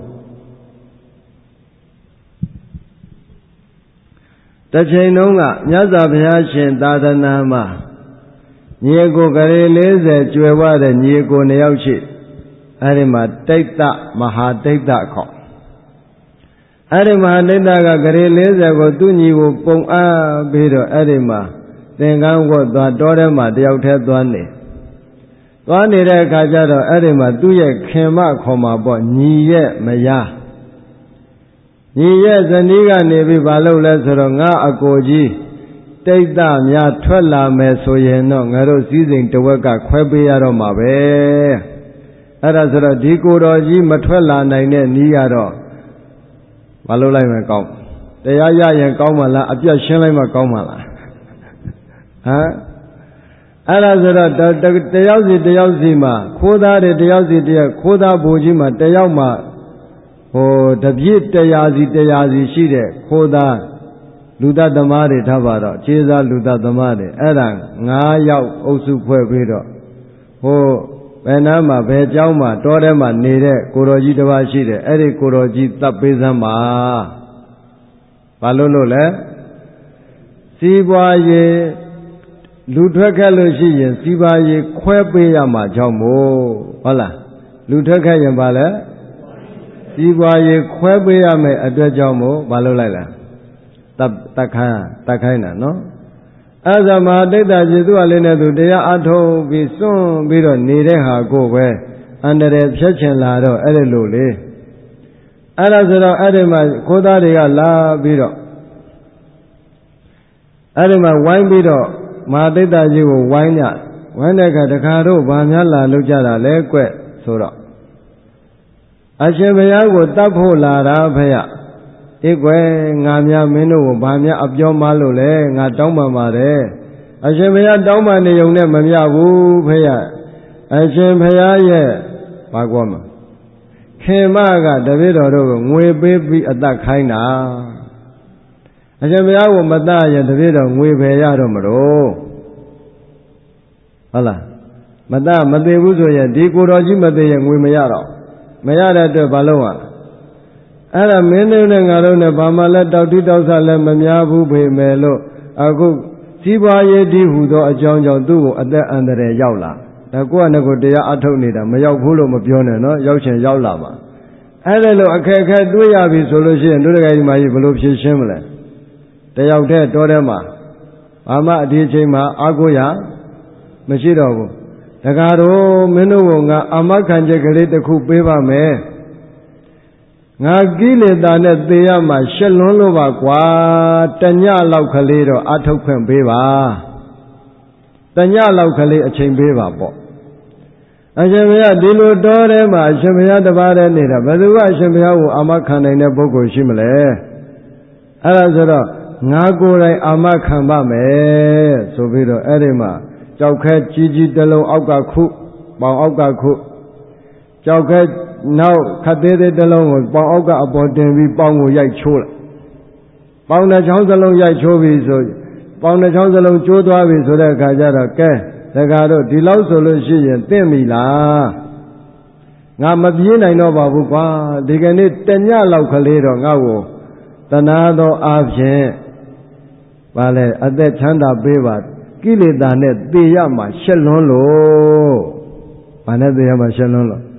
တစ်ချိန်လုံးကမြတ်စွာဘုရားရှင်သာသနာမှာညီကိုကလေးလေးဆယ်ကျွယ်ဝတဲ့ညီကိုနှစ်ယောက်ရှိအဲဒီမှာတိတ်တမဟာတိတ်တခေါ်အဲဒီမဟာတိတ်တကကလေးလေးဆယ်ကိုသူ့ညီကိုပုံအားပြီးတော့အဲဒီမှာသင်္ကန်းဝတ်သွားတောထဲမှာတယောက်တည်းသွားနေသွားနေတဲ့အခါကျတော့အဲဒီမှာသူ့ရဲ့ခင်မခေါ်မှာပေါ့ညီရဲ့မယားညီရဲ့ဇနီးကနေပြီးဘာလုပ်လဲဆိုတော့ငါအကိုကြီးတိတ်တများထွက်လာမယ်ဆိုရင်တော့ငါတို့စည်းစိမ်တဝက်ကခွဲပေးရတော့မှာပဲအဲ့ဒါဆိုတော့ဒီကိုတော်ကြီးမထွက်လာနိုင်တဲ့နီးရတော့ဘာလုပ်လိုက်မယ်ကောင်းတရားရရင်ကောင်းမလားအပြတ်ရှင်းလိုက်မှကောင်းမလားဟမ်အဲ့ဒါဆိုတော့တယောက်စီတယောက်စီမှာခိုးသားတွေတယောက်စီတယောက်ခိုးသားဘိုလ်ကြီးမှာတယောက်မှာဟိုတပြည့်တရားစီတရားစီရှိတဲ့ခိုးသားလူသားသမားတွေထားပါတော့ခြေစားလူသားသမားတွေအဲ့ဒါငါးယောက်အုပ်စုဖွဲ့ပြီးတော့ဟိုဘယ်နားမှာဘယ်เจ้าမှာတောထဲမှာနေတဲ့ကိုတော်ကြီးတစ်ပါးရှိတယ်အဲ့ဒီကိုတော်ကြီးတပ်ပေးစမ်းပါဘာလို့လို့လဲစီးပွားရေးလူထွက်ခဲ့လို့ရှိရင်စီးပွားရေးခွဲပေးရမှာကြောင့်မို့ဟုတ်လားလူထွက်ခဲ့ရင်ဘာလဲစီးပွားရေးခွဲပေးရမယ်အတွက်ကြောင့်မို့ဘာလို့လိုက်လဲတပ်တခိုင်းတခိုင်းတာနော်အဲ့ဒါမှာတိတ်တာကျေသူ့အလေးနဲ့သူတရားအထုတ်ပြီးစွန့်ပြီးတော့နေတဲ့ဟာကိုပဲအန္တရာယ်ဖြတ်ချင်လာတော့အဲ့ဒီလိုလေအဲ့ဒါဆိုတော့အဲ့ဒီမှာခိုးသားတွေကလာပြီးတော့အဲ့ဒီမှာဝိုင်းပြီးတော့မဟာတိတ်တာကြီးကိုဝိုင်းကြဝိုင်းတဲ့အခါတခါတော့ဗာများလာလောက်ကြတာလဲကွဆိုတော့အရှင်ဘုရားကိုတတ်ဖို့လာတာဖေရဧကွယ်ငါများမင်းတို့ကိုဘာများအပြောမလို့လဲငါတောင်းပန်ပါတယ်အရှင်ဘုရားတောင်းပန်နေုံနဲ့မမြဘူးဖေရအရှင်ဘုရားရဲ့ဘာကောမှာခင်မကတပည့်တော်တို့ကိုငွေပေးပြီးအသက်ခိုင်းတာအရှင်ဘုရားကိုမတတ်ရင်တပည့်တော်ငွေပဲရတော့မလို့ဟုတ်လားမတတ်မသေးဘူးဆိုရင်ဒီကိုတော်ကြီးမသေးရင်ငွေမရတော့မရတဲ့အတွက်ဘာလုပ်ရလဲအဲ့ဒါမင်းတို့နဲ့ငါတို့နဲ့ဘာမှလည်းတောက်တိတောက်ဆလည်းမများဘူးပေမဲ့လို့အခုစီးပွားရေးဒီဟူသောအကြောင်းကြောင့်သူ့ကိုအသက်အန္တရာယ်ရောက်လာဒါကိုယ့်အနေကိုတရားအထုတ်နေတာမရောက်ဘူးလို့မပြောနဲ့နော်ရောက်ချင်ရောက်လာပါအဲ့ဒါလို့အခက်အခဲတွေ့ရပြီဆိုလို့ရှိရင်တို့တကယ်ဒီမှာကြီးဘယ်လိုဖြေရှင်းမလဲတယောက်တည်းတောထဲမှာဘာမှအဒီအချိန်မှာအာကိုရမရှိတော့ဘူးတကားတော့မင်းတို့ကငါအမခံချက်ကလေးတစ်ခုပေးပါမယ်ငါကိလေသာနဲ့သေရမှာရှက်လွန်းလို့ပါကွာတညလောက်ကလေးတော့အထုတ်ခွင့်ပေးပါတညလောက်ကလေးအချိန်ပေးပါပေါ့အရှင်ဘုရားဒီလိုတော်ထဲမှာအရှင်ဘုရားတပါးတည်းနေတာဘယ်သူကအရှင်ဘုရားကိုအာမခံနိုင်တဲ့ပုဂ္ဂိုလ်ရှိမလဲအဲ့ဒါဆိုတော့ငါကိုယ်တိုင်အာမခံပါမယ်ဆိုပြီးတော့အဲ့ဒီမှာကြောက်ခဲကြီးကြီးတစ်လုံးအောက်ကခုပေါင်အောက်ကခုကြောက်ခဲနောက်ခတ်သေးသေးတစ်လုံးကိုပေါင်အောက်ကအပေါ်တင်ပြီးပေါင်ကိုရိုက်ချိုးလိုက်ပေါင်တစ်ချောင်းစလုံးရိုက်ချိုးပြီးဆိုပေါင်တစ်ချောင်းစလုံးကျိုးသွားပြီဆိုတဲ့အခါကျတော့ကဲတခါတော့ဒီလောက်ဆိုလို့ရှိရင်သိမိလားငါမပြေးနိုင်တော့ပါဘူးကွာဒီကနေ့တညလောက်ကလေးတော့ငါ့ကိုတနာသောအားဖြင့်ဗာလဲအသက်ချမ်းသာပေးပါကိလေသာနဲ့သေရမှာရှက်လွန်းလို့ဘာနဲ့သေရမှာရှက်လွန်းလို့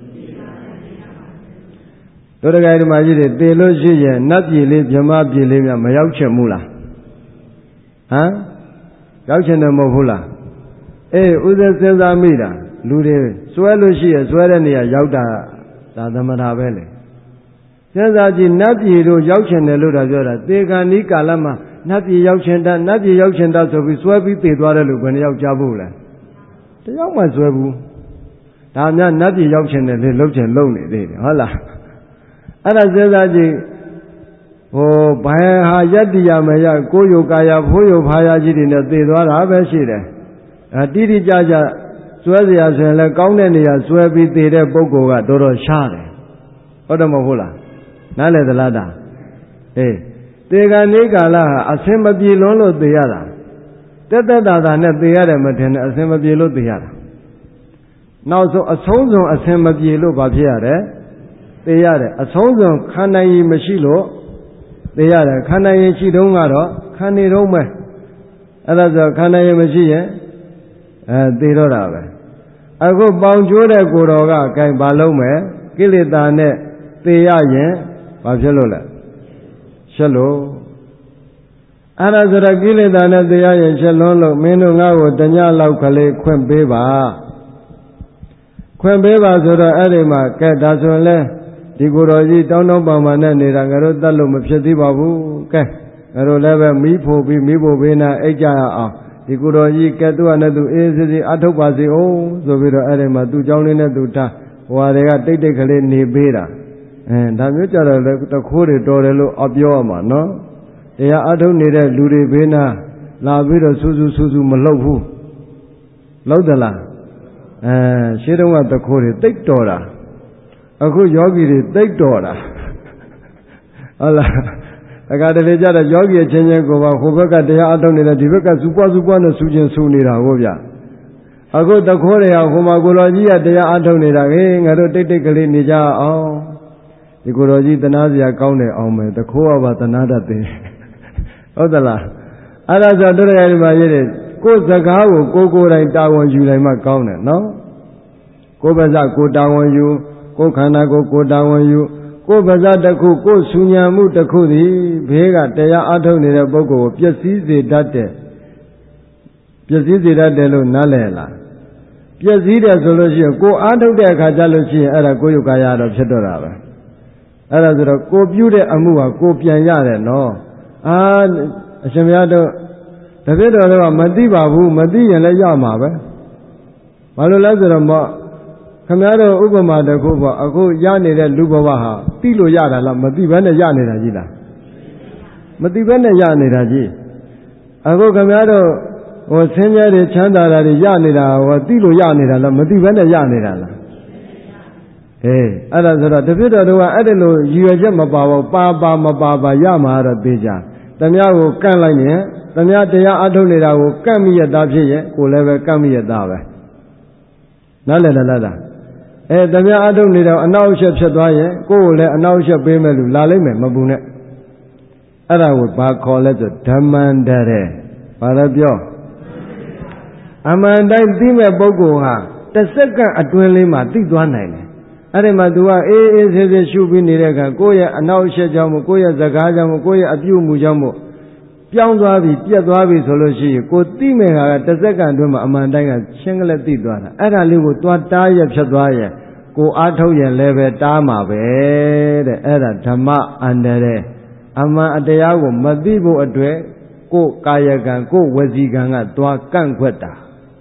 တို့တကယ်ဒီမှာကြီးတွေသေလို့ရှိရင်နတ်ပြည်လေးမြမပြည်လေးများမရောက်ချင်ဘူးလားဟမ်ရောက်ချင်တယ်မဟုတ်ဘူးလားအေးဥစ္စာစဉ်းစားမိတာလူတွေစွဲလို့ရှိရင်စွဲတဲ့နေရာရောက်တာဒါသမထပဲလေစဉ်းစားကြည့်နတ်ပြည်တို့ရောက်ချင်တယ်လို့ဒါပြောတာသေကံဤကာလမှာနတ်ပြည်ရောက်ချင်တာနတ်ပြည်ရောက်ချင်တာဆိုပြီးစွဲပြီးသေသွားတဲ့လူဘယ်နှယောက်ကြားဖို့လဲတယောက်မှစွဲဘူးဒါများနတ်ပြည်ရောက်ချင်တယ်လေလှုပ်ချင်လှုပ်နေသေးတယ်ဟုတ်လားအဲ့ဒါစဉ်းစားကြည့်ဟိုဘယ်ဟာယတ္တိယမယကိုယ်ယုကာယဖိုးယုဖာယကြီးတွေနဲ့သေသွားတာပဲရှိတယ်အတိတိကျကျစွဲเสียဆိုရင်လည်းကောင်းတဲ့နေရာစွဲပြီးသေတဲ့ပုဂ္ဂိုလ်ကတော်တော်ရှားတယ်ဟုတ်တယ်မဟုတ်လားနားလည်သလားတာအေးသေကံနေကာလဟာအစင်မပြေလွန်းလို့သေရတာတက်တက်တာတာနဲ့သေရတယ်မထင်နဲ့အစင်မပြေလို့သေရတာနောက်ဆုံးအဆုံးစွန်အစင်မပြေလို့ဘာဖြစ်ရတယ်သေရတယ်အဆုံးစွန်ခန္ဓာရည်မရှိလို့သေရတယ်ခန္ဓာရည်ရှိတုန်းကတော့ခန္ဓာတုံးပဲအဲ့ဒါဆိုခန္ဓာရည်မရှိရင်အဲသေတော့တာပဲအခုပေါင်ကျိုးတဲ့ကိုယ်တော်ကကဲဘာလုံးမယ်ကိလေသာနဲ့သေရရင်ဘာဖြစ်လို့လဲရှက်လို့အဲ့ဒါဆိုတော့ကိလေသာနဲ့သေရရင်ရှက်လွန်းလို့မင်းတို့ငါ့ကိုတညလောက်ကလေးခွင့်ပေးပါခွင့်ပေးပါဆိုတော့အဲ့ဒီမှာကဲဒါဆိုရင်လဲဒီကိုယ်တော်ကြီးတောင်းတောင်းပန်ပန်နဲ့နေတာငါတို့တတ်လို့မဖြစ်သေးပါဘူးကဲငါတို့လည်းပဲမီးဖို့ပြီးမီးဖို့ပေးနာအိတ်ကြရအောင်ဒီကိုယ်တော်ကြီးကဲသူကနဲ့သူအေးစစ်စစ်အထုတ်ပါစေအောင်ဆိုပြီးတော့အဲ့ဒီမှာသူ့เจ้าလေးနဲ့သူထားဟိုဟာတွေကတိတ်တိတ်ကလေးနေပေးတာအဲဒါမျိုးကြတော့လေတခိုးတွေတော်တယ်လို့အပြောရမှာနော်တရားအထုတ်နေတဲ့လူတွေဘေးနာလာပြီးတော့ဆူဆူဆူဆူမလှုပ်ဘူးလှုပ်သလားအဲရှင်းတော့ကတခိုးတွေတိတ်တော်တာအခုယောဂီတွေတိတ်တော်တာဟုတ်လားအကားတလေကြတော့ယောဂီအချင်းချင်းကိုပါဟိုဘက်ကတရားအထုတ်နေတဲ့ဒီဘက်ကစူပွားစူပွားနဲ့ဆူချင်းဆူနေတာဟုတ်ဗျအခုတခိုးတွေဟာဟိုမှာကိုတော်ကြီးကတရားအထုတ်နေတာဟေးငါတို့တိတ်တိတ်ကလေးနေကြအောင်ဒီကိုတော်ကြီးတနာစရာကောင်းတယ်အောင်မယ်တခိုးကပါတနာတတ်တယ်ဟုတ်သလားအဲ့ဒါဆိုတို့ရဲ့ဒီမှာရေးတယ်ကိုယ်စကားကိုကိုကိုယ်တိုင်တာဝန်ယူနိုင်မှကောင်းတယ်နော်ကိုယ်ပါးစပ်ကိုတာဝန်ယူကိုယ်ခန္ဓာကိုကိုတာဝန်ယူကိုယ်ပါးစပ်တစ်ခုကိုယ်ဆူညံမှုတစ်ခုသည်ဘေးကတရားအထုတ်နေတဲ့ပုဂ္ဂိုလ်ကိုပျက်စီးစေတတ်တယ်ပျက်စီးစေတတ်တယ်လို့နားလည်လားပျက်စီးတယ်ဆိုလို့ရှိရင်ကိုယ်အားထုတ်တဲ့အခါကျလို့ရှိရင်အဲ့ဒါကိုယ်ယုတ်ကာယတော့ဖြစ်တော့တာပဲအဲ့ဒါဆိုတော့ကိုပြုတဲ့အမှုဟာကိုပြန်ရတယ်နော်အာအရှင်ဘုရားတို့တပည့်တော်တို့ကမသိပါဘူးမသိရင်လည်းရမှာပဲဘာလို့လဲဆိုတော့မောခင်ဗျားတို့ဥပမာတစ်ခုပေါ့အခုရနေတဲ့လူဘဝဟာသိလို့ရတာလားမသိဘဲနဲ့ရနေတာကြီးလားမသိဘဲနဲ့ရနေတာကြီးအခုခင်ဗျားတို့ဟိုဆင်းရဲတွေချမ်းသာတာတွေရနေတာဟောသိလို့ရနေတာလားမသိဘဲနဲ့ရနေတာလားအေးအဲ့ဒါဆိုတော့တပည့်တော်တို့ကအဲ့ဒီလိုရည်ရွယ်ချက်မပါဘူးပါပါမပါပါရမှာတော့သိကြတမ ्या ကိုကန့်လိုက်ရင်တမ ्या တရားအထုတ်နေတာကိုကန့်မိရတာဖြစ်ရဲ့ကိုလည်းပဲကန့်မိရတာပဲနားလည်လားလားအဲတမ ्या အထုတ်နေတော့အနောက်အရှက်ဖြစ်သွားရင်ကိုယ်ကိုလည်းအနောက်အရှက်ပေးမဲ့လူလာလိမ့်မယ်မပူနဲ့အဲ့ဒါကိုဘာခေါ်လဲဆိုဓမ္မန္တရေဘာလဲပြောအမှန်တိုင်းသိမဲ့ပုဂ္ဂိုလ်ဟာတစ်စက္ကန့်အတွင်းလေးမှာသိသွားနိုင်တယ်အဲ့ဒီမှာ तू ကအေးအေးဆေးဆေးရှုပြီးနေတဲ့အခါကိုယ့်ရဲ့အနောက်အရှက်ကြောင့်မို့ကိုယ့်ရဲ့စကားကြောင့်မို့ကိုယ့်ရဲ့အပြုအမူကြောင့်မို့ပြောင်းသွားပြီပြက်သွားပြီဆိုလို့ရှိရင်ကိုသိမဲ့ဟာကတစ်စက္ကန့်အတွင်းမှာအမှန်တိုင်းကရှင်းကလေးသိသွားတာအဲ့ဒါလေးကိုသွားတားရဖြစ်သွားရင်ကိုအားထုတ်ရင်လည်းပဲတားမှာပဲတဲ့အဲ့ဒါဓမ္မအန္တရာယ်အမှန်အတရားကိုမသိဖို့အတွက်ကိုကာယကံကိုဝစီကံကသွားကန့်ကွက်တာ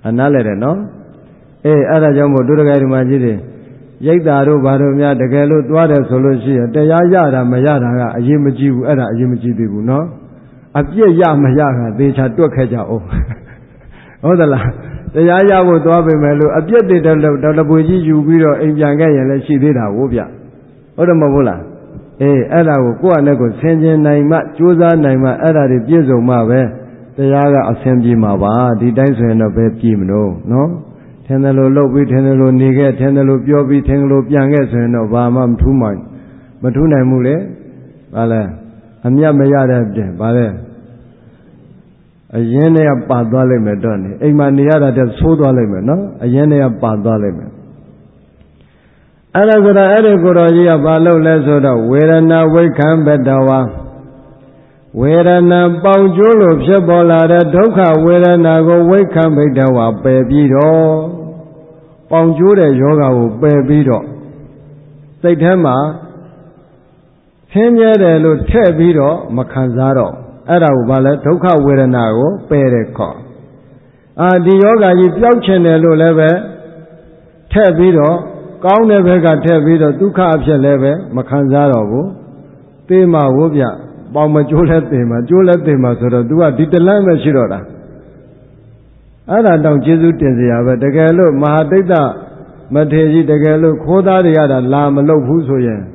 အနားလဲတယ်နော်အေးအဲ့ဒါကြောင့်မို့ဒုရဂဒီမှာကြီးတယ်ရိတ်တာတို့ဘာတို့များတကယ်လို့သွားတယ်ဆိုလို့ရှိရင်တရားရတာမရတာကအရေးမကြီးဘူးအဲ့ဒါအရေးမကြီးသေးဘူးနော်အပြည့်ရမရတာသေချာတွက်ခဲ့ကြအောင်ဟုတ်သလားတရားရဖို့သွားပေမဲ့လို့အပြည့်တည်းတော့တပွေကြီးယူပြီးတော့အိမ်ပြန်ခဲ့ရင်လည်းရှိသေးတာဟုတ်ဗျဟုတ်တယ်မဟုတ်လားအေးအဲ့ဒါကိုကိုယ့်အနေကိုဆင်ခြင်နိုင်မှကြိုးစားနိုင်မှအဲ့ဒါတွေပြည့်စုံမှပဲတရားကအဆင်ပြေမှာပါဒီတိုင်းဆိုရင်တော့ပဲပြည်မလို့နော်ထင်တယ်လို့လုပ်ပြီးထင်တယ်လို့နေခဲ့ထင်တယ်လို့ပြောပြီးထင်တယ်လို့ပြန်ခဲ့ဆိုရင်တော့ဘာမှမထူးမှမထူးနိုင်ဘူးလေဘာလဲအမြတ်မရတဲ့ပြင်ဘာလဲအရင်တည်းကပါသွားလိမ့်မယ်တော့နေအိမ်မှာနေရတာတည်းသိုးသွားလိမ့်မယ်နော်အရင်တည်းကပါသွားလိမ့်မယ်အဲ့ဒါဆိုတော့အဲ့ဒီကိုယ်တော်ကြီးကဘာလုပ်လဲဆိုတော့ဝေဒနာဝိခံဘတဝါဝေဒနာပေါင်ကျိုးလို့ဖြစ်ပေါ်လာတဲ့ဒုက္ခဝေဒနာကိုဝိခံဘိတဝါပယ်ပြီးတော့ပေါင်ကျိုးတဲ့ယောဂကိုပယ်ပြီးတော့စိတ်ထဲမှာဆင်းရဲတယ်လို့ထည့်ပြီးတော့မခံစားတော့အဲ့ဒါကိုဘာလဲဒုက္ခဝေဒနာကိုပယ်တဲ့ခေါ်အာဒီယောဂကြီးပျောက်ချင်တယ်လို့လည်းပဲထည့်ပြီးတော့ကောင်းတဲ့ဘက်ကထည့်ပြီးတော့ဒုက္ခအဖြစ်လည်းပဲမခံစားတော့ဘူးသေမှာဝို့ပြပေါင်မကျိုးလဲသေမှာကျိုးလဲသေမှာဆိုတော့ तू ကဒီတလန့်ပဲရှိတော့တာအဲ့ဒါတောင်ကျေးဇူးတင်စရာပဲတကယ်လို့မဟာတိတ်တမထေရကြီးတကယ်လို့ခိုးသားတွေရတာလာမလုပ်ဘူးဆိုရင်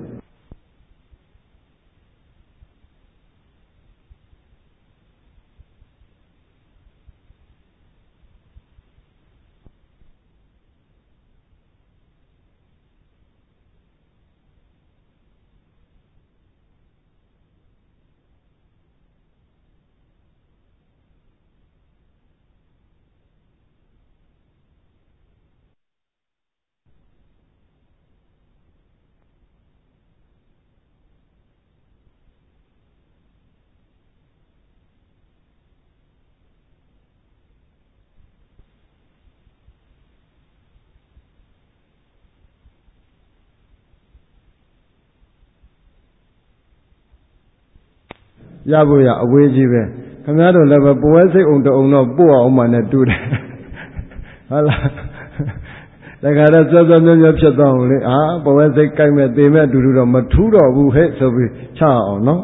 ရဖို့ရအဝေးကြီးပဲခင်ဗျားတို့လည်းပဲပွဲစိတ်အောင်တအောင်တော့ပို့အောင်မှနဲ့တူတယ်ဟုတ်လားတခါတော့စောစောမျိုးမျိုးဖြစ်သွားအောင်လေအာပွဲစိတ်ကြိုက်မဲ့သေမဲ့အတူတူတော့မထူးတော့ဘူးဟဲ့ဆိုပြီးချအောင်နော်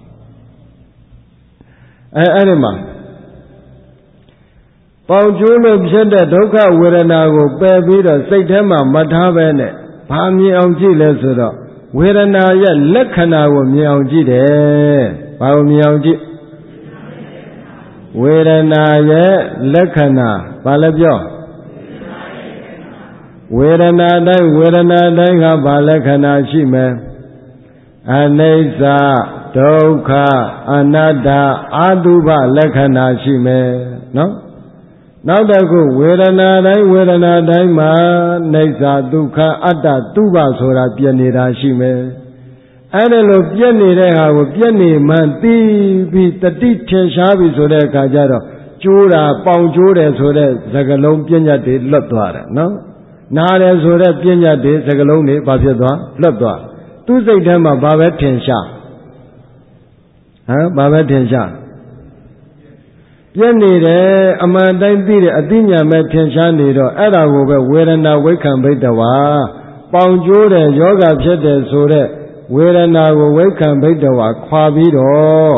အဲအဲ့ဒီမှာပေါင်ကျိုးလို့ဖြစ်တဲ့ဒုက္ခဝေဒနာကိုပယ်ပြီးတော့စိတ်ထဲမှာမထားပဲနဲ့ဘာမြင်အောင်ကြည့်လဲဆိုတော့ဝေဒနာရဲ့လက္ခဏာကိုမြင်အောင်ကြည့်တယ်ဘာကိုမြင်အောင်ကြည့်ဝေဒနာရဲ့လက္ခဏာဘာလဲပြောဝေဒနာတိုင်းဝေဒနာတိုင်းကဘာလက္ခဏာရှိမယ်အနိစ္စဒုက္ခအနတ္တအတုပလက္ခဏာရှိမယ်နော်နောက်တစ်ခုဝေဒနာတိုင်းဝေဒနာတိုင်းမှာနိစ္စဒုက္ခအတ္တတုပဆိုတာပြည့်နေတာရှိမယ်အဲ့ဒါလို့ပြည့်နေတဲ့ဟာကိုပြည့်နေမှန်သိပြီးတတိထင်ရှားပြီဆိုတဲ့အခါကျတော့ကျိုးတာပေါင်ကျိုးတယ်ဆိုတဲ့သကလုံးပြည့်ညတ်တွေလွတ်သွားတယ်နော်နားတယ်ဆိုတဲ့ပြည့်ညတ်တွေသကလုံးတွေဘာဖြစ်သွားလွတ်သွားသူ့စိတ်ထဲမှာဘာပဲထင်ရှားဟမ်ဘာပဲထင်ရှားပြည့်နေတယ်အမှန်တိုင်းသိတယ်အသိဉာဏ်ပဲထင်ရှားနေတော့အဲ့ဒါကိုပဲဝေဒနာဝိခံဘိတဝါပေါင်ကျိုးတယ်ယောဂဖြစ်တယ်ဆိုတဲ့ဝေဒနာကိုဝိခံဘိတဝါခွာပြီးတော့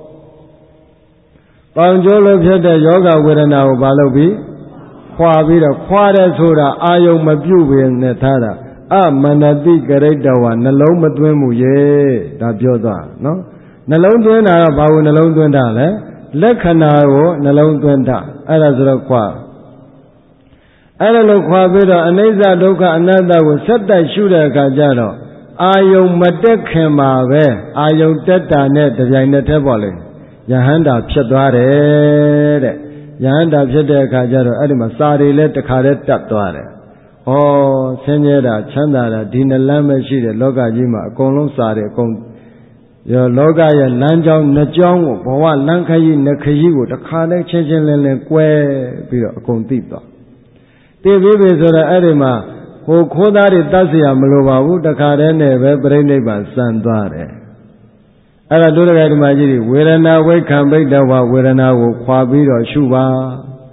ပေါင်ကျိုးလို့ဖြစ်တဲ့ယောဂဝေဒနာကိုဘာလုပ်ပြီးခွာပြီးတော့ခွာတယ်ဆိုတာအာယုံမပြုတ်ပင်နဲ့ထားတာအမနတိကရိတဝါနှလုံးမသွင်းမှုရဲ့ဒါပြောသွားနော်နှလုံးသွင်းတာကဘာကိုနှလုံးသွင်းတာလဲလက္ခဏာကိုနှလုံးသွင်းတာအဲ့ဒါဆိုတော့ခွာအဲ့ဒါလို့ခွာပြီးတော့အနိစ္စဒုက္ခအနတ္တကိုဆက်တိုက်ရှုတဲ့အခါကျတော့အာယုံမတက်ခင်မှာပဲအာယုံတက်တာနဲ့တပြိုင်နက်တည်းပေါ့လေယဟန္တာဖြစ်သွားတယ်တဲ့ယဟန္တာဖြစ်တဲ့အခါကျတော့အဲ့ဒီမှာစာတွေလည်းတခါတည်းတက်သွားတယ်ဩဆင်းရဲတာချမ်းသာတာဒီနှလမ်းပဲရှိတယ်လောကကြီးမှာအကုန်လုံးစာတယ်အကုန်ရောလောကရဲ့လမ်းကြောင်းနှစ်ကြောင်းကိုဘဝလမ်းခရီးနှစ်ခရီးကိုတခါတည်းချင်းချင်းလင်းလင်းကွဲပြီးတော့အကုန်သိသွားသိပြီးပြီဆိုတော့အဲ့ဒီမှာဟိုခိုးသားတွေတတ်เสียမလိုပါဘူးတခါတည်းနဲ့ပဲပြိဋိဘံစံသွားတယ်အဲ့ဒါဒုရဂဓမ္မကြီးတွေဝေဒနာဝိခံဘိတဝါဝေဒနာကိုခွာပြီးတော့ရှုပါ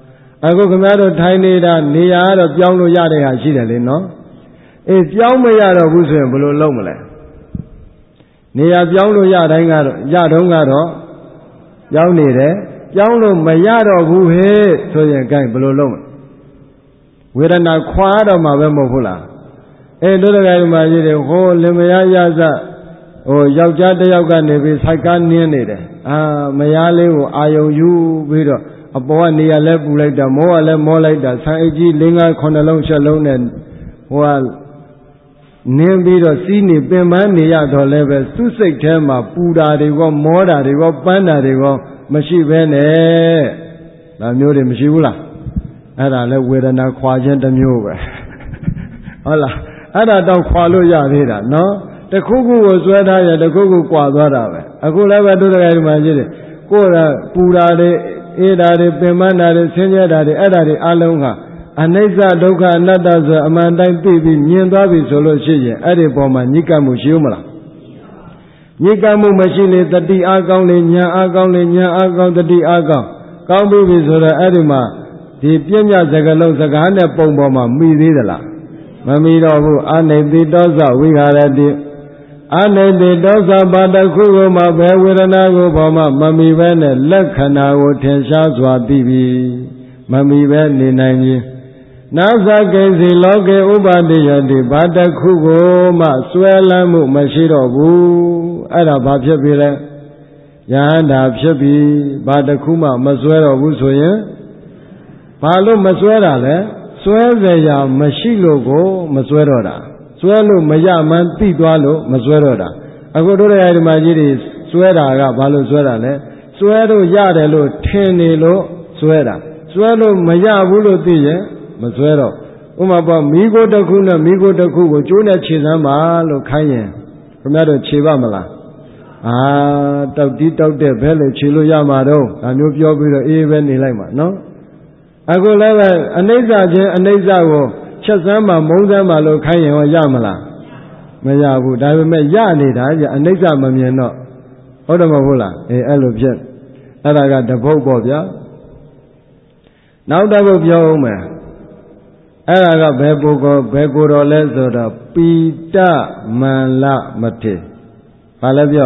အခုခင်ဗျားတို့ထိုင်နေတာနေရာကတော့ပြောင်းလို့ရတဲ့ဟာရှိတယ်လေနော်အေးပြောင်းမရတော့ဘူးဆိုရင်ဘယ်လိုလုပ်မလဲနေရာပြောင်းလို့ရတိုင်းကတော့ရတော့ကတော့ပြောင်းနေတယ်ပြောင်းလို့မရတော့ဘူးဟဲ့ဆိုရင်ဂိုင်းဘယ်လိုလုပ်မလဲဝေဒနာခွာတော့မှာပဲမဟုတ်ဘူးလားအဲတို့တကယ်ဒီမှာကြီးတယ်ဟိုလင်မယားရစဟိုယောက်ျားတစ်ယောက်ကနေပြီးစိုက်ကနင်းနေတယ်အာမယားလေးကိုအာယုံယူပြီးတော့အပေါ်ကနေရာလဲပူလိုက်တာမောကလည်းမောလိုက်တာဆံအိတ်ကြီး၄၅ခုနှစ်လုံးရှစ်လုံးနဲ့ဟိုကနင်းပြီးတော့စီးနေပင်ပန်းနေရတော့လည်းပဲသူ့စိတ်ထဲမှာပူတာတွေကောမောတာတွေကောပန်းတာတွေကောမရှိဘဲနဲ့ဒါမျိုးတွေမရှိဘူးလားအဲ့ဒါလဲဝေဒနာခွာခြင်းတစ်မျိုးပဲဟုတ်လားအဲ့ဒါတော့ခွာလို့ရသေးတာနော်တခုခုကိုဆွဲထားရတခုခုကွာသွားတာပဲအခုလည်းပဲတို့တကယ်ဒီမှာရှိတယ်ကိုယ်ကပူတာတွေအေးတာတွေပင်ပန်းတာတွေဆင်းရဲတာတွေအဲ့ဒါတွေအလုံးကအနိစ္စဒုက္ခအနတ္တဆိုအမှန်တိုင်းသိပြီးမြင်သွားပြီဆိုလို့ရှိရင်အဲ့ဒီပေါ်မှာညစ်ကပ်မှုရှိဦးမလားညစ်ကပ်မှုမရှိလေတတိအားကောင်းလေဉာဏ်အားကောင်းလေဉာဏ်အားကောင်းတတိအားကောင်းကောင်းပြီဆိုတော့အဲ့ဒီမှာဒီပြည့်ညတ်စကလုံးစကားနဲ့ပုံပေါ်မှာမိသေးသလားမမိတော့ဘူးအနိတိတောသဝိဟာရတိအနိတိတောသဘာတခုကိုမှဘယ်ဝေဒနာကိုပေါ်မှာမမိပဲနဲ့လက္ခဏာကိုထင်ရှားစွာသိပြီမမိပဲနေနိုင်ခြင်းနာသကိစီလောကေဥပါတိယတိဘာတခုကိုမှစွဲလမ်းမှုမရှိတော့ဘူးအဲ့ဒါဘာဖြစ်ပြီလဲယဟန္တာဖြစ်ပြီဘာတခုမှမစွဲတော့ဘူးဆိုရင်ဘာလို့မစွဲတာလဲစွဲစရာမရှိလို့ကိုမစွဲတော့တာစွဲလို့မရမှန်းသိသွားလို့မစွဲတော့တာအခုတို့ရဲ့ဒီမှာကြီးတွေစွဲတာကဘာလို့စွဲတာလဲစွဲလို့ရတယ်လို့ထင်နေလို့စွဲတာစွဲလို့မရဘူးလို့သိရင်မစွဲတော့ဥမာပေါ့မိကိုတစ်ခုနဲ့မိကိုတစ်ခုကိုကျိုးနဲ့ခြေစမ်းပါလို့ခိုင်းရင်ခင်ဗျားတို့ခြေပါမလားအာတောက်တီးတောက်တဲ့ဘဲလေခြေလို့ရမှာတော့ဒါမျိုးပြောပြီးတော့အေးပဲနေလိုက်မှာနော်အခုလည်းပဲအနိစ္စချင်းအနိစ္စကိုချက်စမ်းမှမုန်းစမ်းမှလို့ခိုင်းရင်ရောရမလားမရဘူးဒါပေမဲ့ရနေတာကြအနိစ္စမမြင်တော့ဟုတ်တယ်မဟုတ်လားအေးအဲ့လိုဖြစ်အဲ့ဒါကတပုတ်ပေါ့ဗျာနောက်တစ်ပုတ်ပြောအောင်မယ်အဲ့ဒါကဘယ်ပုဂ္ဂိုလ်ဘယ်ကိုယ်တော်လဲဆိုတော့ပိတမန္လမထေဘာလဲပြော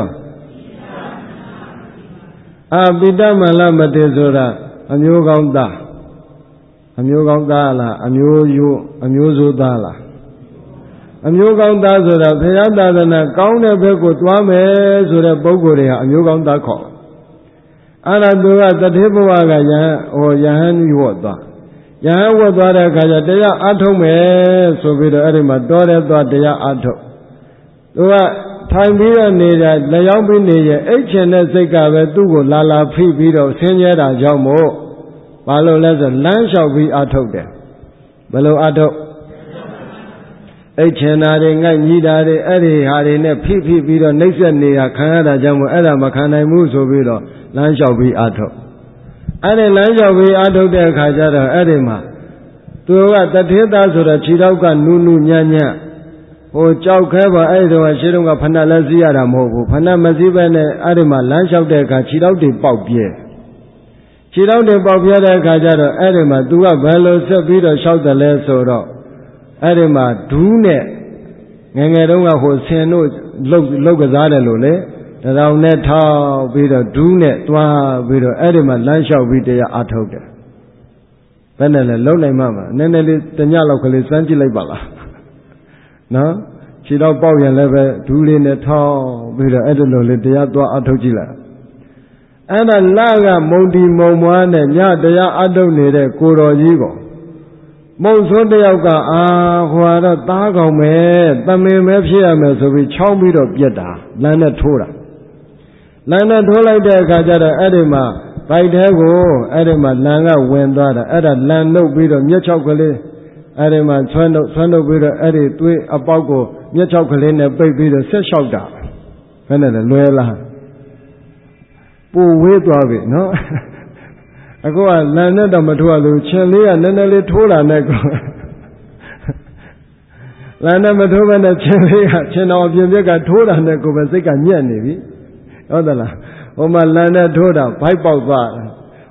အာပိတမန္လမထေဆိုတာအမျိုးကောင်းသားအမျိုးကောင်းသားလားအမျိုးယို့အမျိုးဆိုးသားလားအမျိုးကောင်းသားဆိုတာဘုရားသာသနာကောင်းတဲ့ဘက်ကိုသွားမယ်ဆိုတဲ့ပုဂ္ဂိုလ်တွေဟာအမျိုးကောင်းသားခေါ်အဲ့ဒါသူကတထေဘဝကယဟန်ဟောယဟန်ဝတ်သွားယဟန်ဝတ်သွားတဲ့အခါကျတရားအထုတ်မယ်ဆိုပြီးတော့အဲ့ဒီမှာတောတဲ့သွားတရားအထုတ်သူကထိုင်ပြီးတော့နေတာလျောင်းပြီးနေရဲ့အိတ်ချင်တဲ့စိတ်ကပဲသူ့ကိုလာလာဖိပြီးတော့ဆင်းရဲတာကြောင့်မို့ဘာလို့လဲဆိုလမ်းလျှောက်ပြီးအထုတ်တယ်ဘယ်လိုအထုတ်အိတ်ချင်တာတွေငိုက်ညီးတာတွေအဲ့ဒီဟာတွေနဲ့ဖိဖိပြီးတော့နှိမ့်ဆက်နေတာခံရတာကြောင့်မို့အဲ့ဒါမခံနိုင်ဘူးဆိုပြီးတော့လမ်းလျှောက်ပြီးအထုတ်အဲ့ဒီလမ်းလျှောက်ပြီးအထုတ်တဲ့အခါကျတော့အဲ့ဒီမှာသူကတထေသားဆိုတော့ခြေထောက်ကနူးနူးညံ့ညံ့ဟိုကြောက်ခဲပါအဲ့ဒီတော့ရှင်းတော့ကဖဏလည်းစီးရတာမဟုတ်ဘူးဖဏမစီးပဲနဲ့အဲ့ဒီမှာလမ်းလျှောက်တဲ့အခါခြေထောက်တွေပေါက်ပြဲခြေထောက်တွေပေါက်ပြဲတဲ့အခါကျတော့အဲ့ဒီမှာသူကဘယ်လိုဆက်ပြီးတော့လျှောက်တယ်လဲဆိုတော့အဲ့ဒီမှာဒူးနဲ့ငယ်ငယ်တုန်းကဟိုဆင်တို့လှုပ်လှုပ်ကစားတယ်လို့လေတရောင်နဲ့ထောက်ပြီးတော့ဒူးနဲ့တွားပြီးတော့အဲ့ဒီမှာလမ်းလျှောက်ပြီးတရားအားထုတ်တယ်ဘယ်နဲ့လဲလုံနိုင်မှာမနည်းနည်းလေးတညလောက်ကလေးစမ်းကြည့်လိုက်ပါလားနော်ခြေတော့ပေါက်ရင်လည်းပဲဒူးလေးနဲ့ထောက်ပြီးတော့အဲ့ဒီလိုလေးတရားသွားအားထုတ်ကြည့်လိုက်အဲ့ဒါလကမုံတီမုံမွားနဲ့ညတရားအားထုတ်နေတဲ့ကိုတော်ကြီးကိုမုံဆိုးတယောက်ကအာဟွာတော့သားကောင်ပဲတမင်ပဲဖြစ်ရမယ်ဆိုပြီးချောင်းပြီးတော့ပြက်တာလမ်းနဲ့ထိုးတာလမ်းနဲ့ထိုးလိုက်တဲ့အခါကျတော့အဲ့ဒီမှာဗိုက်ထဲကိုအဲ့ဒီမှာလမ်းကဝင်သွားတာအဲ့ဒါလမ်းနှုတ်ပြီးတော့မျက်ချောက်ကလေးအဲ့ဒီမှာဆွမ်းနှုတ်ဆွမ်းနှုတ်ပြီးတော့အဲ့ဒီသွေးအပေါက်ကိုမျက်ချောက်ကလေးနဲ့ပိတ်ပြီးတော့ဆက်လျှောက်တာဘယ်နဲ့လဲလွယ်လားပူဝေးသွားပြီနော်အခုကလမ်းနဲ့တော့မထိုးရလို့ချင်းလေးကနည်းနည်းလေးထိုးတာနဲ့ကိုလမ်းနဲ့မထိုးဘဲနဲ့ချင်းလေးကချင်းတော်အပြင်ပြက်ကထိုးတာနဲ့ကိုပဲစိတ်ကညက်နေပြီဟုတ်သလားဟိုမှာလမ်းနဲ့ထိုးတာဘိုက်ပေါက်သွား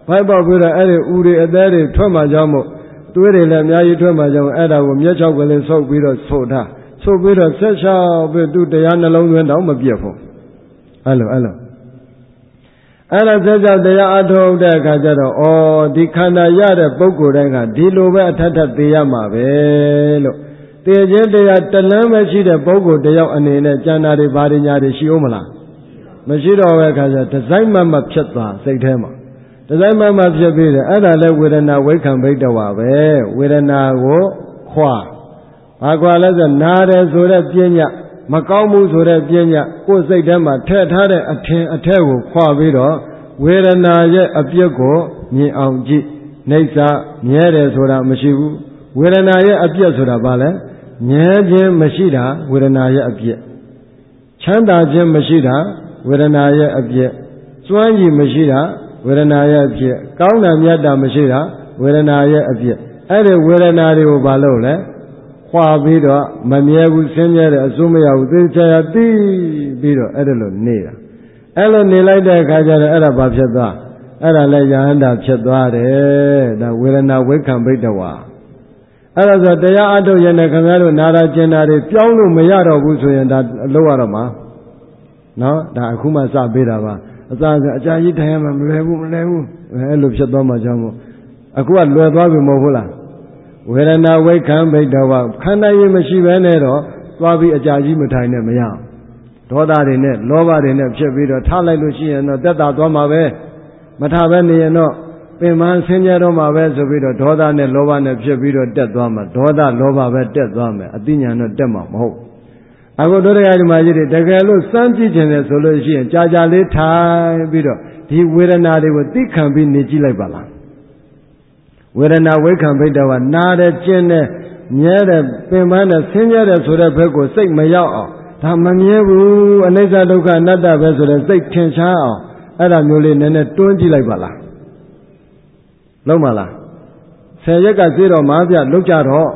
ဖိုက်ပေါက်ပြီးတော့အဲ့ဒီဦးတွေအသေးတွေထွက်မှကြောင်းမို့သွေးတွေလည်းအများကြီးထွက်မှကြောင်းအဲ့ဒါကိုမျက်ချောက်ကလေးဆုပ်ပြီးတော့ဆို့ထားဆုပ်ပြီးတော့ဆက်ချောက်ပြီးသူတရားနှလုံးသွင်းတော့မပြတ်ဘူးအဲ့လိုအဲ့လိုအဲ့ဒါဆက်ချောက်တရားအထုတ်တဲ့အခါကျတော့ဩဒီခန္ဓာရတဲ့ပုဂ္ဂိုလ်တိုင်းကဒီလိုပဲအထက်ထက်သိရမှာပဲလို့သိခြင်းတရားတလန်းပဲရှိတဲ့ပုဂ္ဂိုလ်တယောက်အနေနဲ့ကျန်တာတွေဘာတွေညာတွေရှိဦးမလားမရှိတော့တဲ့အခါကျဒီဇိုင်းမှမဖြစ်သွားစိတ်ထဲမှာဒီဇိုင်းမှမဖြစ်ပြီးတယ်အဲ့ဒါလဲဝေဒနာဝိခံဘိတ္တဝါပဲဝေဒနာကိုခွာဘာခွာလဲဆိုနာတယ်ဆိုတဲ့ပြဉ္ညာမကောင်းမှုဆိုတဲ့ပြဉ္ညာကိုယ်စိတ်ထဲမှာထည့်ထားတဲ့အထင်အထက်ကိုခွာပြီးတော့ဝေဒနာရဲ့အပြစ်ကိုမြင်အောင်ကြည့်နှိစ္စမြဲတယ်ဆိုတာမရှိဘူးဝေဒနာရဲ့အပြစ်ဆိုတာဘာလဲမြဲခြင်းမရှိတာဝေဒနာရဲ့အပြစ်ချမ်းသာခြင်းမရှိတာဝေဒနာရဲ့အပြစ်စွမ်းရည်မရှိတာဝေဒနာရဲ့အပြစ်ကောင်းတာမြတ်တာမရှိတာဝေဒနာရဲ့အပြစ်အဲ့ဒီဝေဒနာတွေကိုဘာလို့လဲခွာပြီးတော့မမြဲဘူးဆင်းရဲတဲ့အစိုးမရဘူးသိချာသိပြီးတော့အဲ့ဒါလိုနေတာအဲ့လိုနေလိုက်တဲ့အခါကျတော့အဲ့ဒါဘာဖြစ်သွားအဲ့ဒါလဲယဟန္တာဖြစ်သွားတယ်ဒါဝေဒနာဝိခံဘိတ္တဝါအဲ့ဒါဆိုတရားအထုတ်ရင်လည်းခင်ဗျားတို့နာတာကျင်တာတွေပြောင်းလို့မရတော့ဘူးဆိုရင်ဒါလောက်ရတော့မှာနော်ဒါအခုမှစပေးတာပါအစားအကြာကြီးထိုင်ရမှမလွယ်ဘူးမလွယ်ဘူးအဲ့လိုဖြစ်သွားမှကြောင့်မို့အခုကလွယ်သွားပြီမဟုတ်ဘူးလားဝေဒနာဝိခံဘိတ္တဝါခန္ဓာရည်မရှိဘဲနဲ့တော့သွားပြီးအကြာကြီးမထိုင်နဲ့မရအောင်ဒေါသတွေနဲ့လောဘတွေနဲ့ဖြစ်ပြီးတော့ထားလိုက်လို့ရှိရင်တော့တက်တာသွားမှာပဲမထားဘဲနေရင်တော့ပင်မဆင်းရဲတော့မှာပဲဆိုပြီးတော့ဒေါသနဲ့လောဘနဲ့ဖြစ်ပြီးတော့တက်သွားမှာဒေါသလောဘပဲတက်သွားမယ်အသိဉာဏ်တော့တက်မှာမဟုတ်အခုတို့တရားဓမ္မကြီးတွေတကယ်လို့စမ်းကြည့်ခြင်းနဲ့ဆိုလို့ရှိရင်ကြာကြာလေးထိုင်ပြီးတော့ဒီဝေဒနာတွေကိုသိခံပြီးနေကြည့်လိုက်ပါလားဝေဒနာဝိခံဘိတ္တဝါနာတယ်ကျင်တယ်မြဲတယ်ပင်ပန်းတယ်ဆင်းရဲတယ်ဆိုတဲ့ဘက်ကိုစိတ်မရောက်အောင်ဒါမမြဲဘူးအနိစ္စဒုက္ခအနတ္တပဲဆိုတဲ့စိတ်ထင်ရှားအောင်အဲ့ဒါမျိုးလေးနည်းနည်းတွန်းကြည့်လိုက်ပါလားလုံးမလားဆယ်ရက်ကစေးတော့မားပြလောက်ကြတော့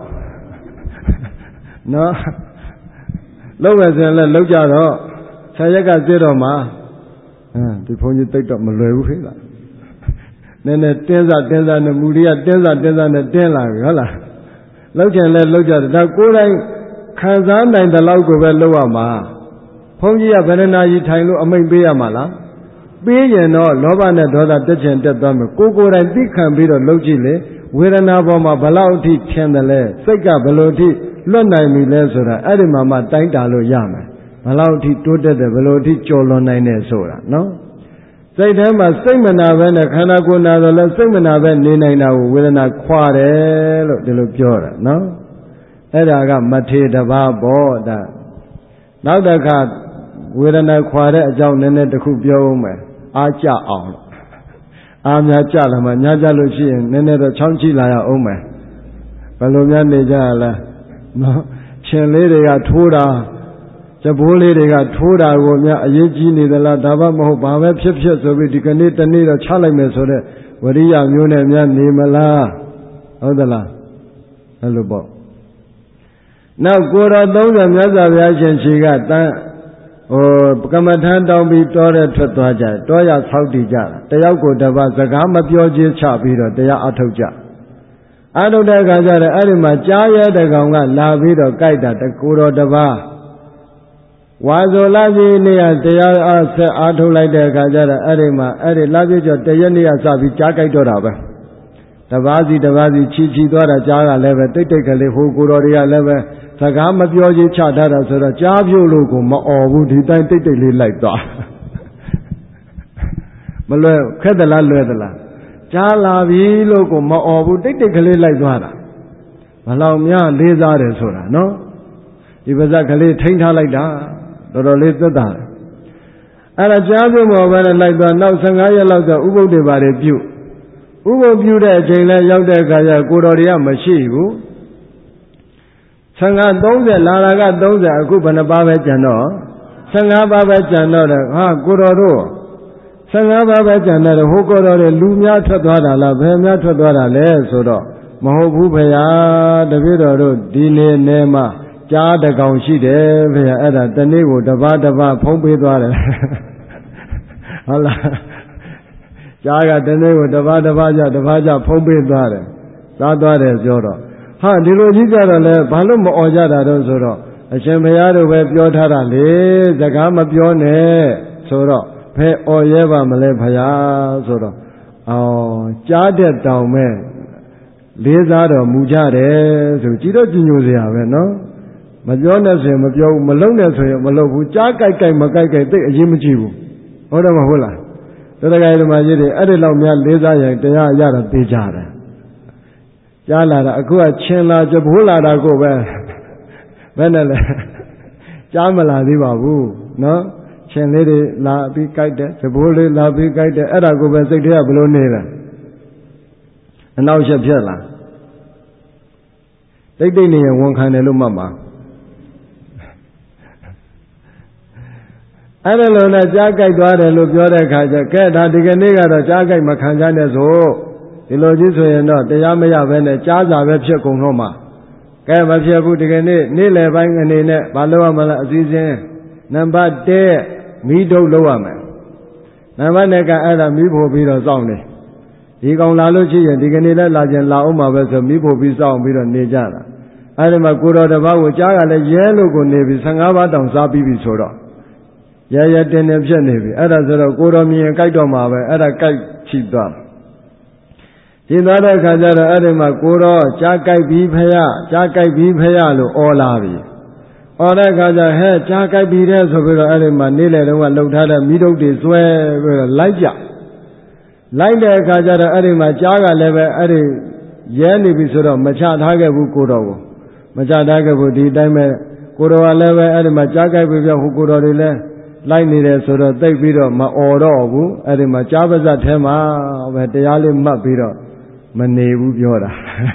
နော်လောက်ပဲဆိုရင်လည်းလောက်ကြတော့ဆယ်ရက်ကစေးတော့မှာအဲဒီဘုန်းကြီးတိတ်တော့မလွယ်ဘူးခေလားနည်းနည်းတင်းစားတင်းစားနဲ့မူရိယတင်းစားတင်းစားနဲ့တင်းလာပြီဟုတ်လားလောက်ချင်လဲလောက်ကြတယ်ဒါကိုယ်တိုင်ခံစားနိုင်တဲ့လောက်ကိုပဲလောက်ရမှာဘုန်းကြီးကဗရဏာကြီးထိုင်လို့အမိန့်ပေးရမှာလားပေးရင်တော့လောဘနဲ့ဒေါသတက်ချင်တက်သွားမယ်ကိုကိုယ်တိုင်သိခံပြီးတော့လောက်ကြည့်လေဝေဒနာပေါ်မှာဘလောက်အထိထင်တယ်လဲစိတ်ကဘလို့အထိလွတ်နိုင်ပြီလဲဆိုတာအဲ့ဒီမှာမှတိုင်းတာလို့ရမယ်ဘလောက်အထိတိုးတက်တယ်ဘလို့အထိကျော်လွန်နိုင်တယ်ဆိုတာနော်စိတ်ထဲမှာစိတ်မနာပဲနဲ့ခန္ဓာကိုယ်နာတော့လဲစိတ်မနာပဲနေနိုင်တာကိုဝေဒနာခွာတယ်လို့ဒီလိုပြောတာနော်အဲ့ဒါကမထေတပါးပေါ့ဒါနောက်တစ်ခါဝေဒနာခွာတဲ့အကြောင်းနည်းနည်းတစ်ခုပြောဦးမယ်အားကြအောင်လို့အားများကြလာမှညာကြလို့ရှိရင်နည်းနည်းတော့ချောင်းကြည့်လာရအောင်မယ်ဘယ်လိုများနေကြရလဲနော်ရှင်လေးတွေကထိုးတာကြဘိုးလေးတွေကထိုးတာကိုများအရေးကြီးနေသလားဒါမှမဟုတ်ဘာပဲဖြစ်ဖြစ်ဆိုပြီးဒီကနေ့တနေ့တော့ချလိုက်မယ်ဆိုတော့ဝရိယမျိုးနဲ့များနေမလားဟုတ်သလားအဲ့လိုပေါ့နောက်ကိုယ်တော်သုံးဆယ်မြတ်စွာဘုရားရှင်ခြေကတန်းဟိုကမ္မထမ်းတောင်းပြီးတောတဲ့ထွက်သွားကြတောရဆောက်တည်ကြတယောက်ကိုတစ်ပါးစကားမပြောချင်းချပြီးတော့တရားအထုတ်ကြအထုတ်တဲ့အခါကျတော့အဲ့ဒီမှာကြားရဲတဲ့ကောင်ကလာပြီးတော့ကြိုက်တာတကိုယ်တော်တစ်ပါးဝါဇောလာကြီးနေရတရားအားဆက်အားထုတ်လိုက်တဲ့အခါကျတော့အဲ့ဒီမှာအဲ့ဒီလာပြည့်ကျော်တရက်နေ့ကစပြီးကြားကြိုက်တော့တာပဲတပါးစီတပါးစီချီချီသွားတာကြားကလည်းပဲတိတ်တိတ်ကလေးဟိုကိုယ်တော်တွေကလည်းပဲစကားမပြောချင်းချထားတာဆိုတော့ကြားပြုတ်လို့ကိုမအော်ဘူးဒီတိုင်းတိတ်တိတ်လေးလိုက်သွားမလွယ်ခက်သလားလွယ်သလားကြားလာပြီလို့ကိုမအော်ဘူးတိတ်တိတ်ကလေးလိုက်သွားတာဘလောက်များလေးစားတယ်ဆိုတာနော်ဒီပါဇက်ကလေးထိန်းထားလိုက်တာတော်တော်လေးသက်သာတယ်အဲ့ဒါကြားပြုတ်မော်ပဲလိုက်သွားနောက်ဆယ်ငါးရက်လောက်တော့ဥပုပ်တွေပါတယ်ပြုတ်ဥပုပ်ပြုတ်တဲ့အချိန်လဲရောက်တဲ့အခါကျကိုတော်တွေကမရှိဘူးဆယ်ငါးသုံးဆယ်လာလာကသုံးဆယ်အခုဘယ်နှပါးပဲကျန်တော့ဆယ်ငါးပါးပဲကျန်တော့တယ်ဟာကိုတော်တို့ဆယ်ငါးပါးပဲကျန်တယ်ဟိုကိုတော်တွေလူများထွက်သွားတာလားဘယ်များထွက်သွားတာလဲဆိုတော့မဟုတ်ဘူးဖေဟာတပည့်တော်တို့ဒီနေ့နဲ့မှကြားတကောင်ရှိတယ်ဖေဟာအဲ့ဒါတနေ့ကိုတပါးတပါးဖုံးပေးသွားတယ်ဟုတ်လားကြားကတနေ့ကိုတစ်ပါးတစ်ပါးကြတစ်ပါးကြဖုံးပေးသွားတယ်စားသွားတယ်ပြောတော့ဟာဒီလိုကြီးကြတော့လဲဘာလို့မអော်ကြတာတော့ဆိုတော့အရှင်ဘုရားတို့ပဲပြောထားတာလေစကားမပြောနဲ့ဆိုတော့ဖဲអော်ရဲပါမလဲဘုရားဆိုတော့အော်ကြားတဲ့တောင်မဲ့လေးစားတော်မူကြတယ်ဆိုကြည်တော့ကြည်ညိုစရာပဲနော်မပြောနဲ့ဆိုရင်မပြောဘူးမလုံးနဲ့ဆိုရင်မလုံးဘူးကြားကြိုက်ကြိုက်မကြိုက်ကြိုက်သိအရေးမကြည့်ဘူးဟုတ်တယ်မဟုတ်လားတရားဓမ္မကြီးတွေအဲ့ဒီလောက်များလေးစားရင်တရားရတာသိကြတယ်ကြားလာတာအခုကချင်းလာကြဘိုးလာတာကိုပဲဘယ်နဲ့လဲကြားမလာသေးပါဘူးနော်ချင်းလေးတွေလာပြီးကြိုက်တယ်ကြဘိုးလေးလာပြီးကြိုက်တယ်အဲ့ဒါကိုပဲစိတ်ထဲကဘလို့နေလဲအနောက်ရှက်ဖြစ်လာတိတ်တိတ်နေရင်ဝန်ခံတယ်လို့မှတ်ပါအဲ့ဒါလို့နဲ့ကြားကြိုက်သွားတယ်လို့ပြောတဲ့အခါကျကဲဒါဒီကနေ့ကတော့ကြားကြိုက်မခံကြနဲ့ဆိုဒီလိုကြီးဆိုရင်တော့တရားမရဘဲနဲ့ကြားစာပဲဖြစ်ကုန်တော့မှာကဲမဖြစ်ဘူးဒီကနေ့နေ့လယ်ပိုင်းအနေနဲ့မလုပ်ရမလားအစည်းအဝေးနံပါတ်တစ်မီးထုတ်လုပ်ရမယ်နံပါတ်နှစ်ကအဲ့ဒါမီးဖို့ပြီးတော့စောင့်နေဒီကောင်လာလို့ရှိရင်ဒီကနေ့လည်းလာပြန်လာအောင်မှာပဲဆိုမီးဖို့ပြီးစောင့်ပြီးတော့နေကြတာအဲ့ဒီမှာကိုတော်တစ်ပါးကိုကြားကလည်းရဲလို့ကိုနေပြီးဆယ်ငါးပါးတောင်စားပြီးပြီဆိုတော့ရဲရဲတင်းတင်းဖြစ်နေပြီအဲ့ဒါဆိုတော့ကိုတော်မြင်ကြိုက်တော့မှာပဲအဲ့ဒါကြိုက်ချီသွားဒီသွားတဲ့အခါကျတော့အဲ့ဒီမှာကိုတော်ကြားကြိုက်ပြီးဖရကြားကြိုက်ပြီးဖရလို့អော်လာပြီអော်တဲ့အခါကျဟဲ့ကြားကြိုက်ပြီးတဲ့ဆိုပြီးတော့အဲ့ဒီမှာနေလေတုန်းကလှုပ်ထားတဲ့မိထုတ်တွေဆွဲပြီးတော့လိုက်ကြလိုက်တဲ့အခါကျတော့အဲ့ဒီမှာကြားကလည်းပဲအဲ့ဒီရဲနေပြီဆိုတော့မချထားခဲ့ဘူးကိုတော်ကိုမချထားခဲ့ဘူးဒီအတိုင်းပဲကိုတော်ကလည်းပဲအဲ့ဒီမှာကြားကြိုက်ပြီးပြဟိုကိုတော်တွေလည်းလိုက်နေတယ်ဆိုတော့တိတ်ပြီးတော့မអော်တော့ဘူးအဲ့ဒီမှာကြားပါဇတ်ထဲမှာပဲတရားလေးမှတ်ပြီးတော့မနေဘူးပြောတာ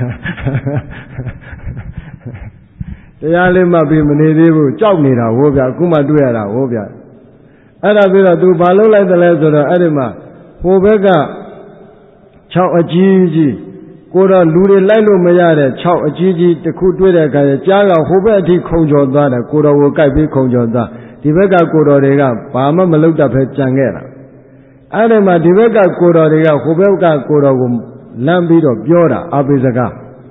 တရားလေးမှတ်ပြီးမနေသေးဘူးကြောက်နေတာဟိုဗျအခုမှတွေ့ရတာဟိုဗျအဲ့ဒါပြီးတော့ तू ဘာလုပ်လိုက်တယ်လဲဆိုတော့အဲ့ဒီမှာဟိုဘက်က၆အကြီးကြီးကိုတော့လူတွေလိုက်လို့မရတဲ့၆အကြီးကြီးတစ်ခုတွေ့တဲ့အခါကျကြားကဟိုဘက်အထိခုံကျော်သွားတယ်ကိုတော်ကိုကြိုက်ပြီးခုံကျော်သွားဒီဘက်ကကိုတော်တွေကဘာမှမလုပ်တတ်ပဲကြံခဲ့တာအဲ့ဒီမှာဒီဘက်ကကိုတော်တွေကဟိုဘက်ကကိုတော်ကိုလမ်းပြီးတော့ပြောတာအပိစကား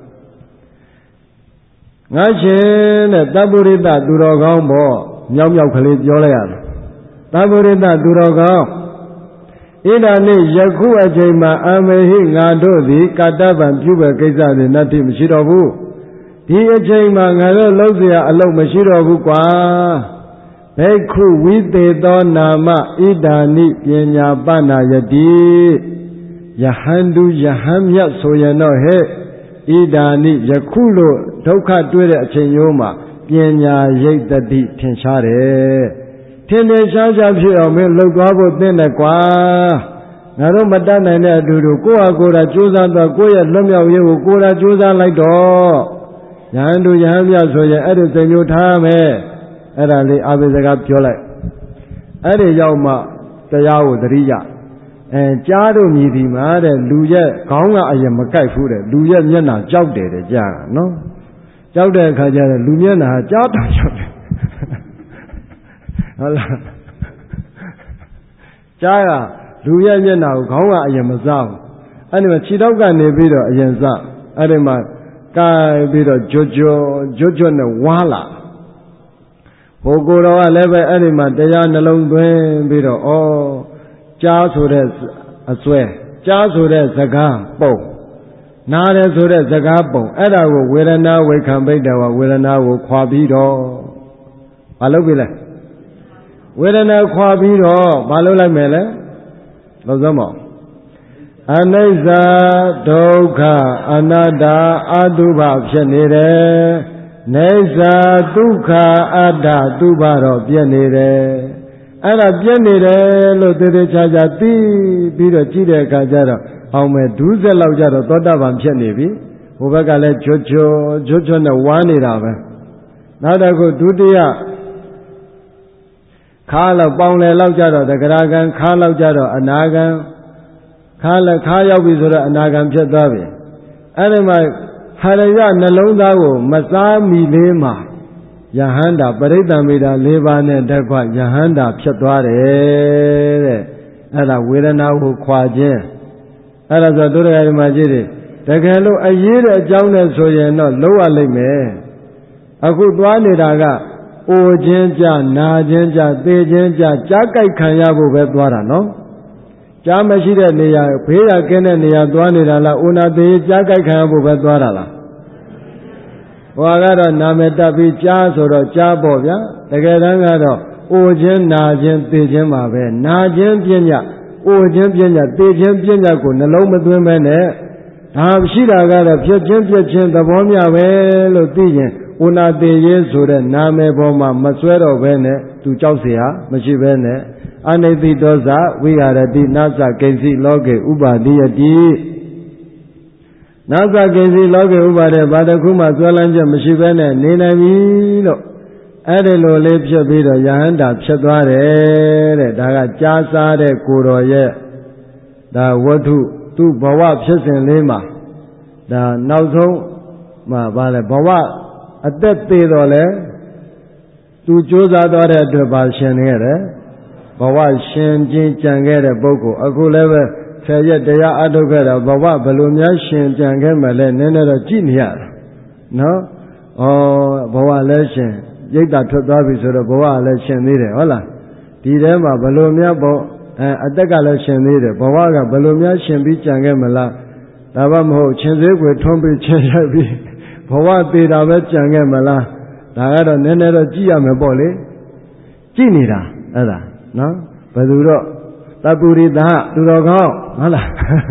ငါရှင်တဲ့တပ္ပုရိသသူတော်ကောင်းပေါ့မြောက်မြောက်ကလေးပြောလိုက်ရတယ်တပ္ပုရိသသူတော်ကောင်းဣဒာနိယခုအချိန်မှာအမေဟိငါတို့သည်ကတ္တဗံပြုပဲကိစ္စတွေနတ္တိမရှိတော့ဘူးဒီအချိန်မှာငါတို့လှုပ်เสียအလုပ်မရှိတော့ဘူးကွာဘိက္ခုဝိသေသောနာမဣဒာနိပညာပနာယတိယဟန္တုယဟံမြတ်ဆိုရင်တော့ဟဲ့ဣဒာနိယခုလို့ဒုက္ခတွေ့တဲ့အချိန်မျိုးမှာပညာရိပ်တတိထင်ရှားတယ်ထင်ထင်ရှားရှားဖြစ်အောင်မင်းလှုပ်သွားဖို့သင့်တယ်ကွာငါတို့မတတ်နိုင်တဲ့အတူတူကိုယ့်ဟာကိုယ်တာကြိုးစားတော့ကိုယ့်ရဲ့လွတ်မြောက်ရေးကိုကိုယ်တာကြိုးစားလိုက်တော့ယဟန္တုယဟံမြတ်ဆိုရင်အဲ့ဒီစိတ်မျိုးထားမယ်အဲ့ဒါလေးအာဘိစကားပြောလိုက်အဲ့ဒီရောက်မှတရားကိုသတိရအဲကြားတို့မြည်ဒီမှာတဲ့လူရဲ့ခေါင်းကအရင်မကြိုက်ဘူးတဲ့လူရဲ့မျက်နှာကြောက်တယ်တဲ့ကြားကနော်ကြောက်တဲ့အခါကျတော့လူမျက်နှာဟာကြားတောင်ကြောက်တယ်ဟုတ်လားကြားကလူရဲ့မျက်နှာကိုခေါင်းကအရင်မစားဘူးအဲ့ဒီမှာခြေထောက်ကနေပြီးတော့အရင်စားအဲ့ဒီမှာကိုက်ပြီးတော့ကြွကြွကြွကြွနဲ့ဝါလာဟိုကိုယ်တော်ကလည်းပဲအဲ့ဒီမှာတရားနှလုံးသွင်းပြီးတော့ဩကြားဆိုတဲ့အစွဲကြားဆိုတဲ့စကားပုံနားတယ်ဆိုတဲ့စကားပုံအဲ့ဒါကိုဝေဒနာဝေခံပိတ္တဝဝေဒနာကိုခွာပြီးတော့မလုပ်ပြီလဲဝေဒနာခွာပြီးတော့မလုပ်လိုက်မယ်လဲလို့စမ်းပါအနိစ္စဒုက္ခအနတ္တအတုပဖြစ်နေတယ်နေစ္စဒုက္ခအတ္တတုပတော့ပြည့်နေတယ်အဲ့ဒါပြည့်နေတယ်လို့သေသေးချာချာသိပြီးတော့ကြည့်တဲ့အခါကျတော့အောင်မဲ့ဒုစက်လောက်ကြတော့သောတာပန်ဖြစ်နေပြီဟိုဘက်ကလည်းချွတ်ချွတ်ချွတ်ချွတ်နဲ့ဝါနေတာပဲနောက်တစ်ခုဒုတိယခါလောက်ပေါင်လေလောက်ကြတော့တဂရကံခါလောက်ကြတော့အနာကံခါလက်ခါရောက်ပြီဆိုတော့အနာကံဖြစ်သွားပြီအဲ့ဒီမှာဟာရယနှလုံးသားကိုမစားမီလေးမှာယဟန္တာပရိသံမေတာ၄ပါးနဲ့တကွယဟန္တာဖြစ်သွားတယ်တဲ့အဲ့ဒါဝေဒနာကိုခွာခြင်းအဲ့ဒါဆိုတို့တရားဓမ္မကြီးတွေတကယ်လို့အရေးတဲ့အကြောင်းနဲ့ဆိုရင်တော့လုံးဝလိမ့်မယ်အခုသွားနေတာကအိုခြင်းကြနာခြင်းကြသေခြင်းကြကြားကြိုက်ခံရဖို့ပဲသွားတာနော်ကြားမရှိတဲ့နေရာဘေးရကင်းတဲ့နေရာသွားနေတာလားအိုနာသေးကြားကြိုက်ခံရဖို့ပဲသွားတာလားဟောကတော့နာမည်တက်ပြီးကြားဆိုတော့ကြားပေါ့ဗျာတကယ်တမ်းကတော့အိုခြင်းနာခြင်းသေခြင်းပါပဲနာခြင်းပညာအိုခြင်းပညာသေခြင်းပညာကိုနှလုံးမသွင်းပဲနဲ့ဒါရှိတာကတော့ဖြစ်ခြင်းပြည့်ခြင်းသဘောမျှပဲလို့သိရင်ဥနာသေးရေးဆိုတဲ့နာမည်ပေါ်မှာမဆွဲတော့ပဲနဲ့သူကြောက်เสียမရှိပဲနဲ့အနိတိတောဇဝိဟာရတိနာသကိဉ္စီလောကေဥပါတိယတိနာသကိဉ္စီလောကေဥပါတဲ့ဘာတစ်ခုမှဆွဲလန်းချက်မရှိပဲနဲ့နေနိုင်ပြီလို့အဲ့ဒီလိုလေးဖြစ်ပြီးတော့ယဟန္တာဖြစ်သွားတယ်တဲ့ဒါကကြားစားတဲ့ကိုယ်တော်ရဲ့ဒါဝတ္ထုသူ့ဘဝဖြစ်စဉ်လေးမှာဒါနောက်ဆုံးမှာဗာလဲဘဝအသက်သေးတော့လဲသူကြိုးစားသွားတဲ့အတွက်ဗာရှင်နေရတယ်ဘဝရှင်ချင်းကြံခဲ့တဲ့ပုဂ္ဂိုလ်အခုလည်းပဲဆယ်ရက်တရားအထုတ်ခဲ့တာဘဝဘယ်လိုများရှင်ကြံခဲ့မှလဲနည်းနည်းတော့ကြည့်နေရတာနော်ဩဘဝလည်းရှင်ရိတ်တာထွက်သွားပြီဆိုတော့ဘဝလည်းရှင်သေးတယ်ဟုတ်လားဒီထဲမှာဘယ်လိုများပေါ့အဲအသက်ကလည်းရှင်သေးတယ်ဘဝကဘယ်လိုများရှင်ပြီးကြံခဲ့မလားဒါမှမဟုတ်ရှင်သေးကိုထွန်းပြီးချင်းရပြီးဘဝသေးတာပဲကြံခဲ့မလားဒါကတော့နည်းနည်းတော့ကြည့်ရမယ်ပေါ့လေကြည့်နေတာအဲ့ဒါနော်ဘယ်သူတော့တပုရိသသူတော်ကောင်းဟုတ်လား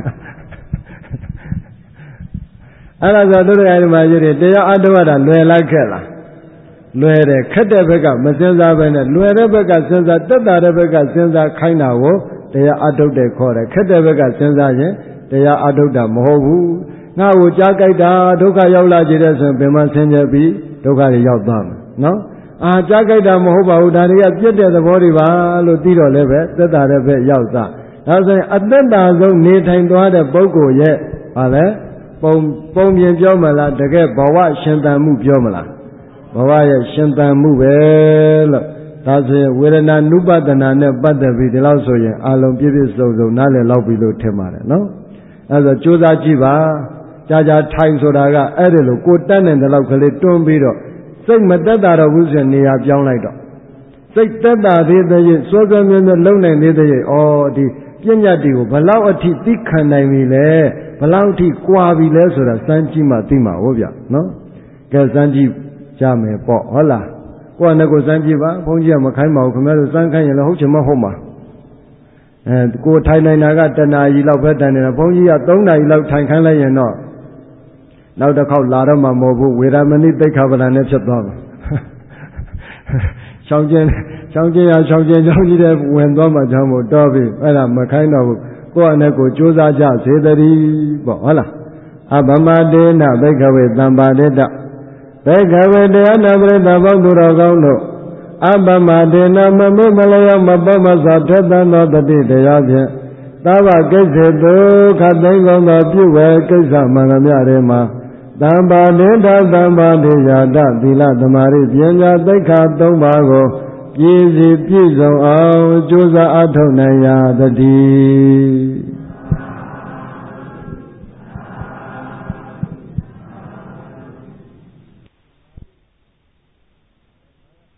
အဲ့ဒါဆိုတို့ရဲ့ဓမ္မကြီးတွေတရားအထုတ်ရတာလွယ်လိုက်ခဲ့လားလွယ်တယ်ခက်တဲ့ဘက်ကမစင်စားပဲနဲ့လွယ်တဲ့ဘက်ကစဉ်းစားတက်တာတဲ့ဘက်ကစဉ်းစားခိုင်းတာကိုတရားအထုတ်တယ်ခေါ်တယ်ခက်တဲ့ဘက်ကစဉ်းစားရင်တရားအထုတ်တာမဟုတ်ဘူးငါ့ကိုကြားကြိုက်တာဒုက္ခရောက်လာကြတဲ့ဆိုရင်ဘယ်မှာဆင်းရဲပြီးဒုက္ခတွေရောက်သွားမှာနော်အာကြားကြိုက်တာမဟုတ်ပါဘူးဒါတွေကပြည့်တဲ့သဘောတွေပါလို့သိတော့လည်းပဲသက်တာတဲ့ဘက်ရောက်သွားဒါဆိုရင်အသက်တာဆုံးနေထိုင်သွားတဲ့ပုဂ္ဂိုလ်ရဲ့ဟာလဲပုံပုံပြင်ပြောမလားတကယ်ဘဝရှင်သန်မှုပြောမလားဘဝရဲ့ရှင်သန်မှုပဲလို့ဒါဆိုရင်ဝေဒနာနုပဒနာနဲ့ပတ်သက်ပြီးဒီလောက်ဆိုရင်အလုံးပြည့်ပြည့်စုံစုံနားလည်လောက်ပြီလို့ထင်ပါတယ်နော်အဲဒါကြိုးစားကြည့်ပါကြာကြာထိုင်ဆိုတာကအဲ့ဒီလိုကိုတက်နေတဲ့လောက်ကလေးတွန်းပြီးတော့စိတ်မတက်တာတော့ဘူးဆိုရင်နေရာပြောင်းလိုက်တော့စိတ်တက်တာသေးတဲ့ရင်စောစောမြဲမြဲလုံနိုင်သေးတဲ့ရင်ဩဒီပြဉ္ညာတွေကိုဘလောက်အထိသိခံနိုင်ပြီလဲဘလောက်အထိကြွာပြီလဲဆိုတာစမ်းကြည့်မှသိမှာဟုတ်ဗျနော်ကဲစမ်းကြည့်ကြမယ်ပေါ့ဟုတ်လားကိုယ့်နဲ့ကိုယ်စမ်းကြည့်ပါဘုန်းကြီးကမခိုင်းပါဘူးခင်ဗျားတို့စမ်းခိုင်းရင်လည်းဟုတ်ချင်မဟုတ်မှာအဲကိုထိုင်နေတာကတဏှာကြီးလောက်ပဲတိုင်နေတာဘုန်းကြီးကသုံးနာရီလောက်ထိုင်ခိုင်းလိုက်ရင်တော့နောက်တစ်ခေါက်လာတော့မှမဟုတ်ဘူးဝေဒမဏိတိတ်ခါပဒနဲ့ဖြစ်သွားမှာရှောင်းကျင်းရှောင်းကျင်းရရှောင်းကျင်းကြောင်းကြီးတဲ့ဝင်သွားမှကြောင်းမို့တော့ပြီအဲ့ဒါမခိုင်းတော့ဘူးကိုယ့်အနေကိုကြိုးစားကြစေတည်းပေါ့ဟုတ်လားအဘမတေနဘိက္ခဝေတံပါတိတဘိက္ခဝေတရားနာပရိသတ်ပေါင်းသူတော်ကောင်းတို့အဘမတေနမမေမလျောမပောမသာထက်သန်သောတတိတရားဖြင့်သာဝကိစ္စေတုခတ်သိမ်းကုန်သောပြုဝဲကိစ္စမှန်သမျှတွေမှာတံပါတိတတံပါတိယာတသီလသမာဓိပညာသိက္ခာသုံးပါးကိုပြည့်စုံပြည့်စုံအောင်ကြိုးစားအထောက်နိုင်ရသတည်း